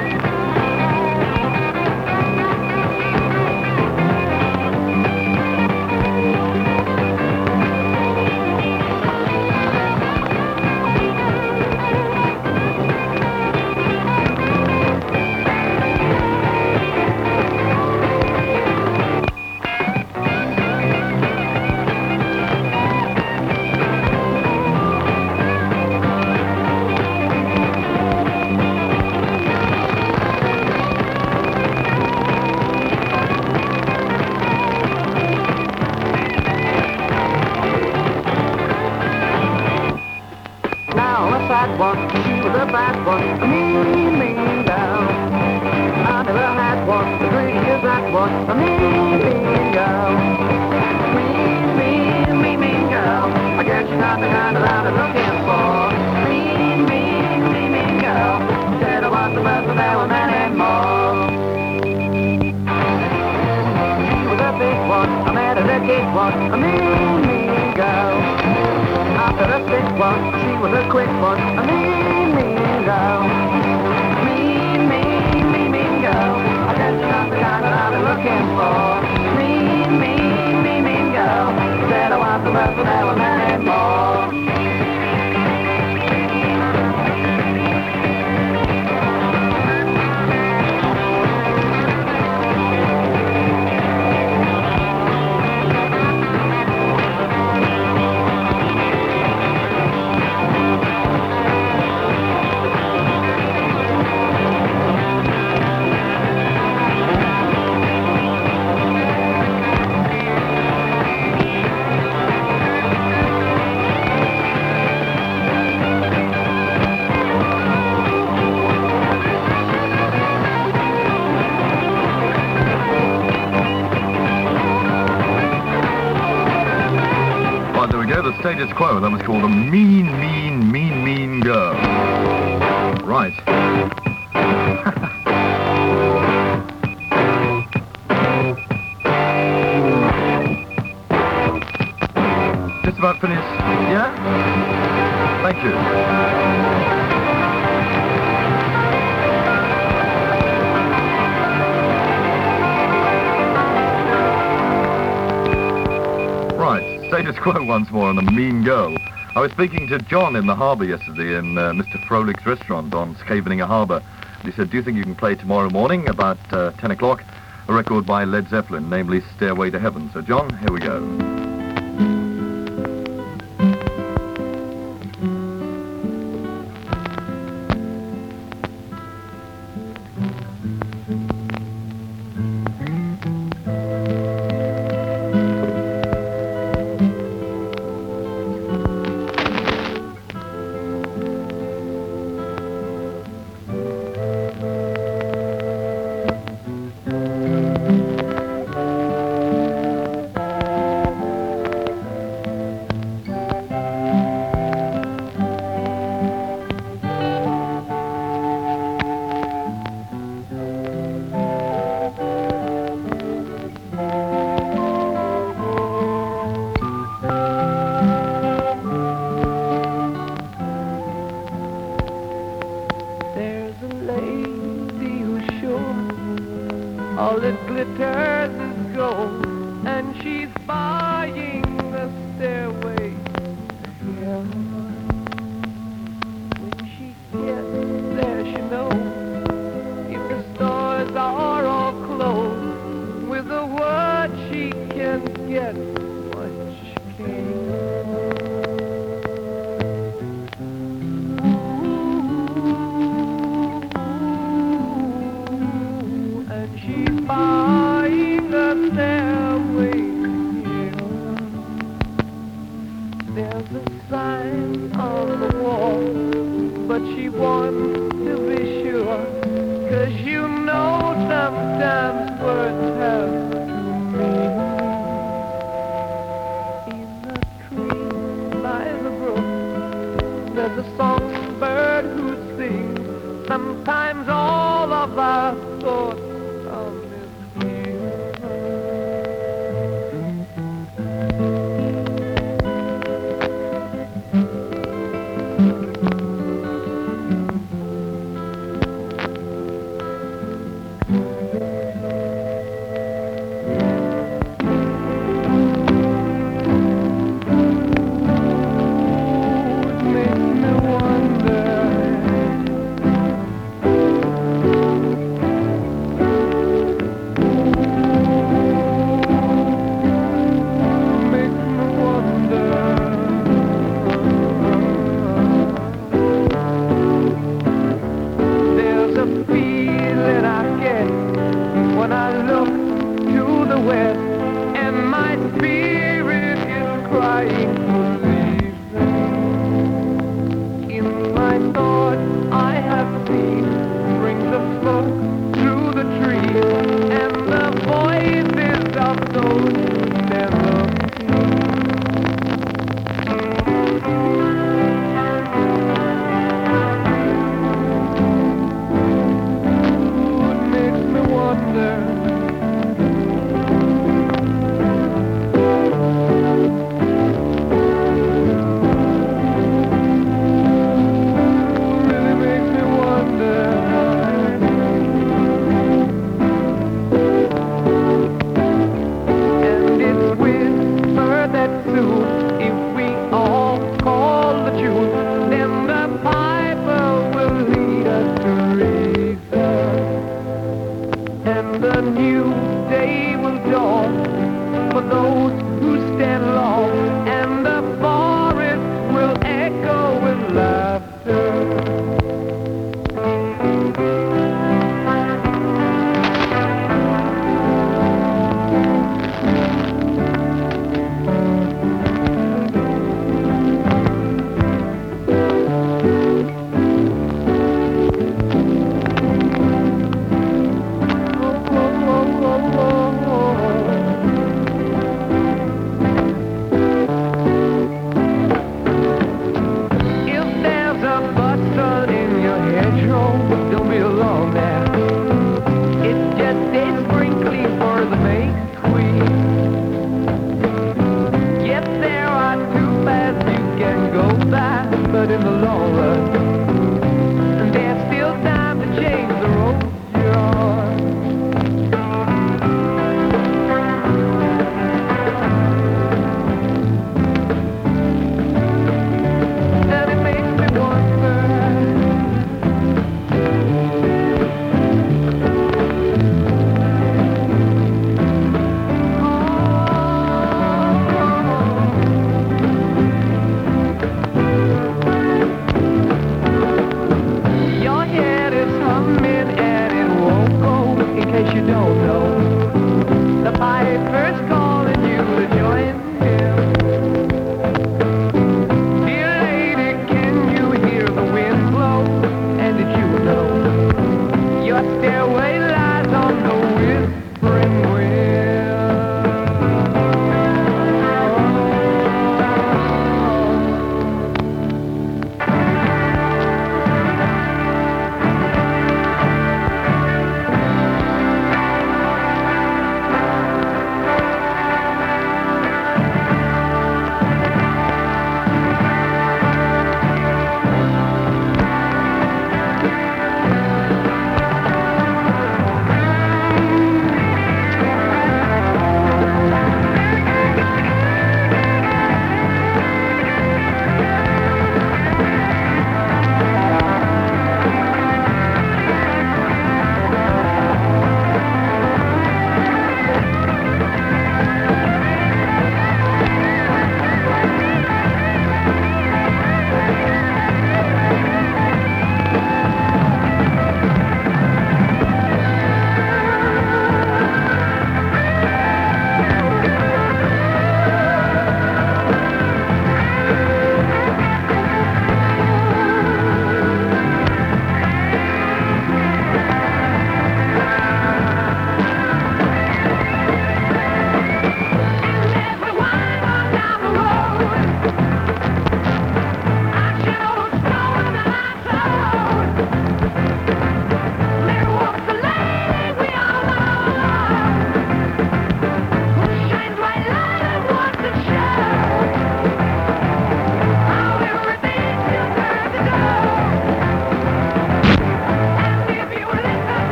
One, she was a bad one, a mean, mean girl. I never had one, as pretty as that one, a mean, mean girl. Mean, mean, mean, mean girl. I guess she's not the kind that I've been looking for. Mean, mean, mean, mean girl. Said I was the best that ever met anymore. She was a big one, I met her a big one, a mean, mean girl. After a big one, she was a quick one, a mean, mean girl. Mean, mean, mean, mean girl. I guess she's not the kind that I've been looking for. Mean, mean, mean, mean girl. Said I was the best that ever met anymore. The Status Quo, that was called a mean, mean, mean, mean girl. Right. Just about finished, yeah? Thank you. Status Quo once more on a mean girl. I was speaking to John in the harbour yesterday in Mr. Froelic's restaurant on Scheveningen Harbour. He said, do you think you can play tomorrow morning about 10 o'clock a record by Led Zeppelin, namely Stairway to Heaven? So John, here we go. she's buying the stairway to heaven. When she gets there, she knows if the stores are all closed. With a word, she can get what she can. And she's buying a stairway to heaven. There's a sign on the wall, but she wants to be sure, 'cause you know sometimes words have two meanings. In a tree by the brook, there's a songbird who sings. Sometimes all of our thoughts are misgiven. Makes me wonder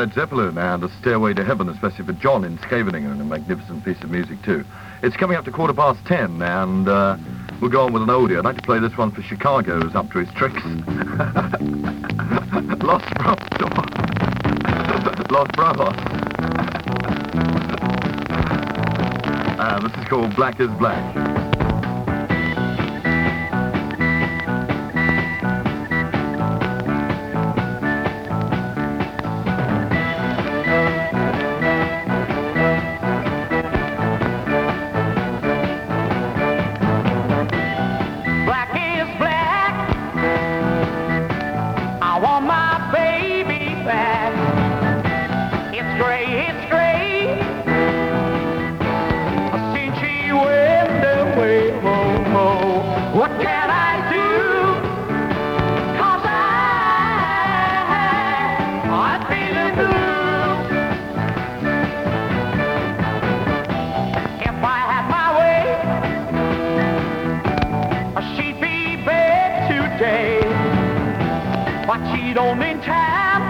Led Zeppelin and A Stairway to Heaven, especially for John in Scheveningen, a magnificent piece of music too. It's coming up to 10:15, and we'll go on with an oldie. I'd like to play this one for Chicago, who's up to his tricks. Los Bravos. This is called Black is Black. But she don't mean time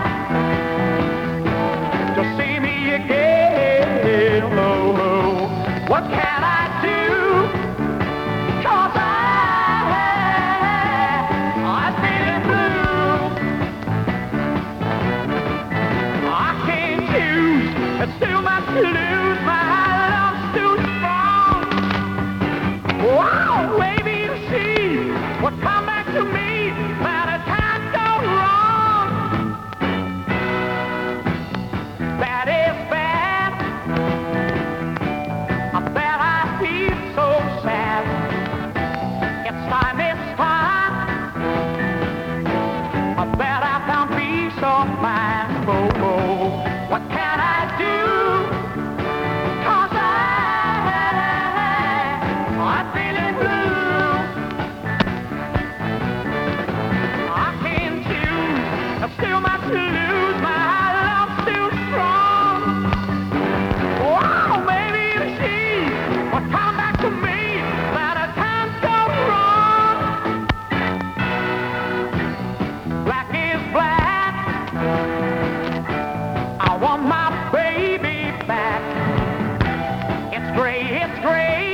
to see me again. Oh, oh. What can I do? 'Cause I'm feeling blue. I can't choose, it's too much to lose. My love's too strong. Wow, baby, you see what come back to me. By the time what can I do? 'Cause I'm feeling blue. I can't choose, there's still much to lose. My love's too strong. Wow, maybe you see what come back to me. By the time's gone wrong. Black is black. I want my baby back. It's gray, it's gray.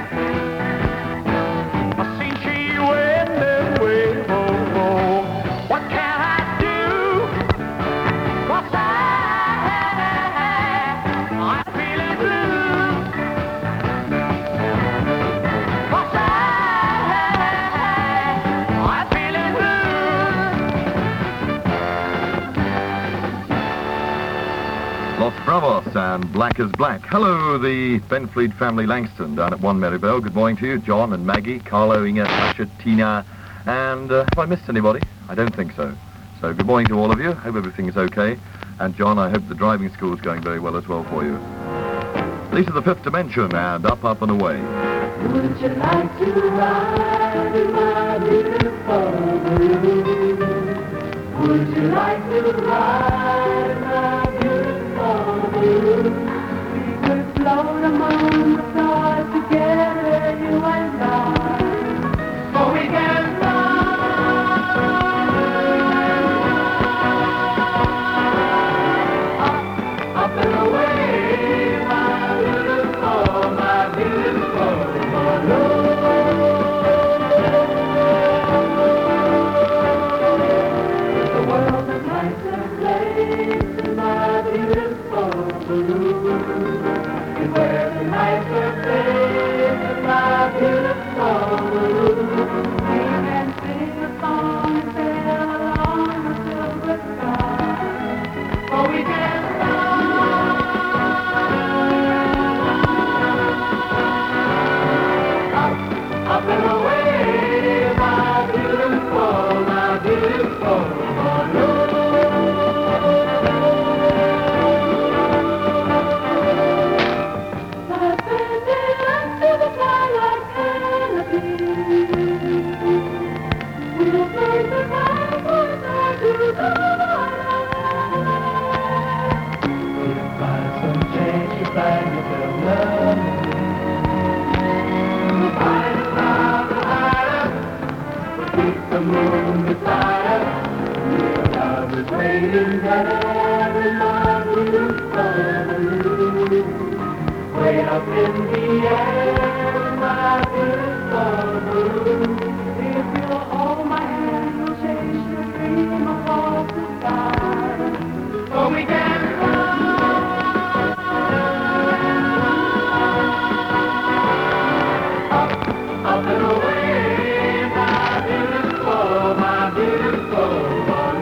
Since she went away, oh, oh. What can I do? 'Cause I'm feeling blue. 'Cause I'm feeling blue. Los Bravos and Black is Black. Hello, the Benfleet family Langston down at 1 Merivale. Good morning to you, John and Maggie, Carlo, Inga, Sasha, Tina, and have I missed anybody? I don't think so. So good morning to all of you. Hope everything is okay. And John, I hope the driving school is going very well as well for you. These are the Fifth Dimension and Up, Up and Away. Would you like to ride in my beautiful balloon? Would you like to ride in my beautiful balloon? We could float among the stars together, you and I. For we can fly up and away, my beautiful balloon. The world is nice and place in my beautiful balloon. And where the nights are up in the air, my beautiful blue. If you'll hold my hand, we'll chase the dream across the sky. For we can fly. Up and away, my beautiful, my beautiful.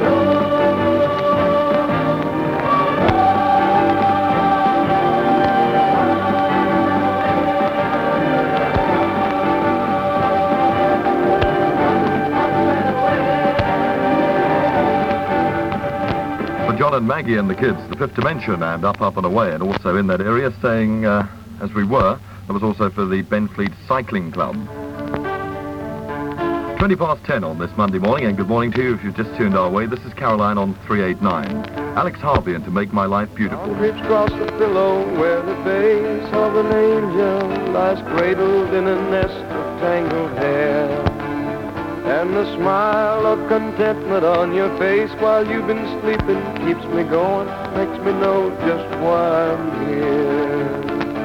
John and Maggie and the kids, the Fifth Dimension and Up, Up and Away, and also in that area staying as we were, there was also for the Benfleet Cycling Club. 20 past 10 on this Monday morning, and good morning to you if you've just tuned our way. This is Caroline on 389. Alex Harvey and To Make My Life Beautiful. Creeps across the pillow where the face of an angel lies cradled in a nest of tangled hair. And the smile of contentment on your face while you've been sleeping keeps me going, makes me know just why I'm here.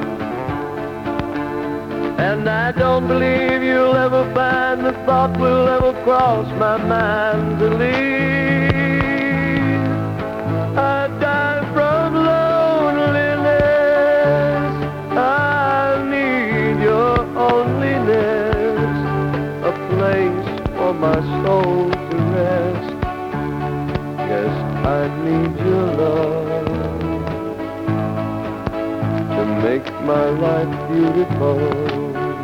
And I don't believe you'll ever find the thought will ever cross my mind to leave. I die from loneliness. I need your loneliness, a place for my soul to rest. Yes, I need your love to make my life beautiful.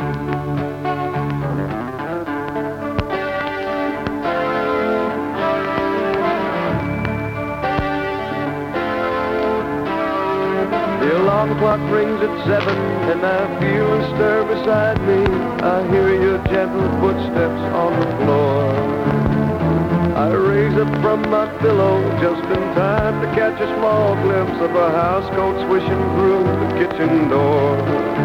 The alarm clock rings at 7 and I feel a stir beside me. I hear your gentle footsteps on the floor. I raise up from my pillow just in time to catch a small glimpse of a housecoat swishing through the kitchen door.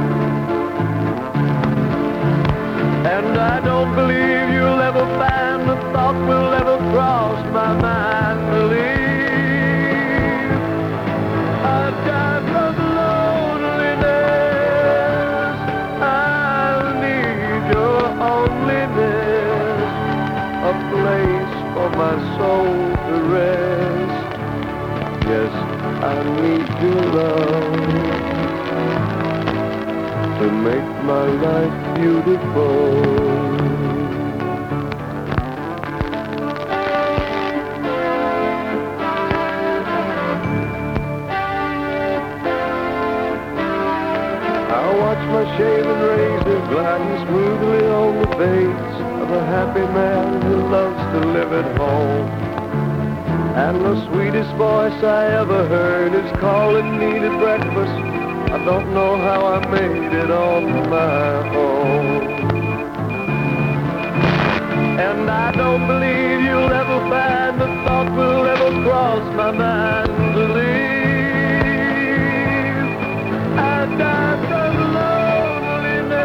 And I don't believe you'll ever find the thought will ever cross my mind to leave. I die from loneliness. I need your loneliness, a place for my soul to rest. Yes, I need your love to make my life beautiful. My shaven razor gliding smoothly on the face of a happy man who loves to live at home. And the sweetest voice I ever heard is calling me to breakfast. I don't know how I made it on my own. And I don't believe you'll ever find the thought will ever cross my mind to leave. I die from loneliness.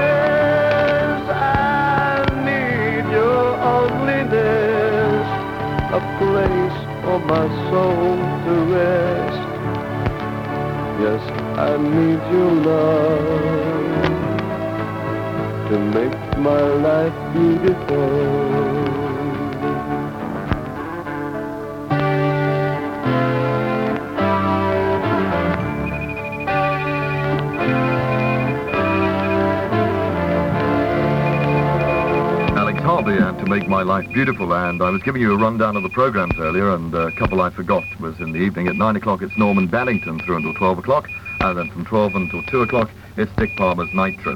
I need your loneliness, a place for my soul to rest. Yes, I need your love to make my life beautiful. And To Make My Life Beautiful, and I was giving you a rundown of the programs earlier, and a couple I forgot was in the evening. At 9 o'clock it's Norman Ballington through until 12 o'clock, and then from 12 until 2 o'clock it's Dick Palmer's Night Trip.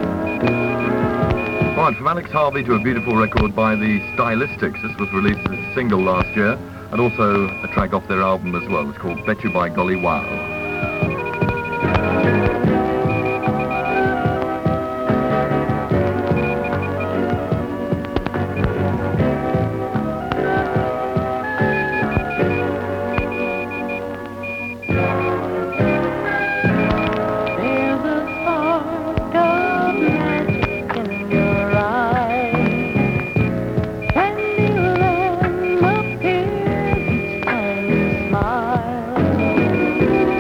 Right, from Alex Harvey to a beautiful record by the Stylistics. This was released as a single last year, and also a track off their album as well. It's called Bet You By Golly Wow. Smile.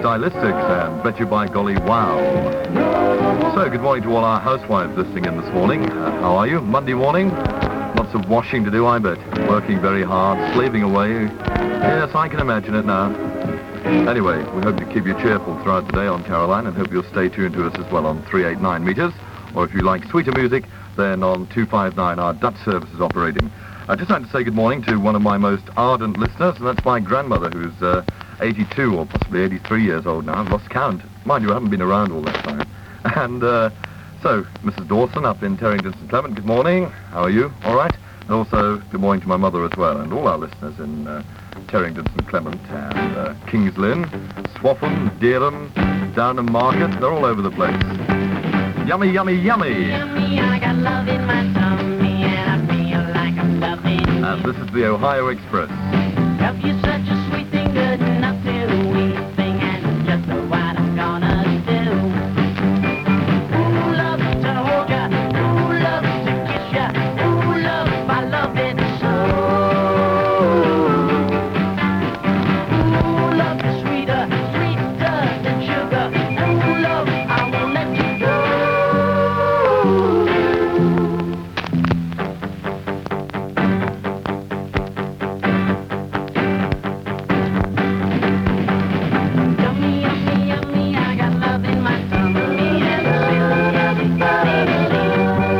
stylistics, and bet you by golly, wow. So, good morning to all our housewives listening in this morning. How are you? Monday morning? Lots of washing to do, I bet. Working very hard, slaving away. Yes, I can imagine it now. Anyway, we hope to keep you cheerful throughout the day on Caroline, and hope you'll stay tuned to us as well on 389 meters. Or if you like sweeter music, then on 259, our Dutch service is operating. I'd just like to say good morning to one of my most ardent listeners, and that's my grandmother, who's 82 or possibly 83 years old now. I've lost count. Mind you, I haven't been around all that time. And so, Mrs. Dawson up in Terrington St. Clement, good morning. How are you? All right? And also, good morning to my mother as well, and all our listeners in Terrington St. Clement and Kings Lynn, Swaffham, Dereham, Downham Market. They're all over the place. Yummy, yummy, yummy. Yummy, I got love in my tummy, and I feel like I'm loving. And this is the Ohio Express.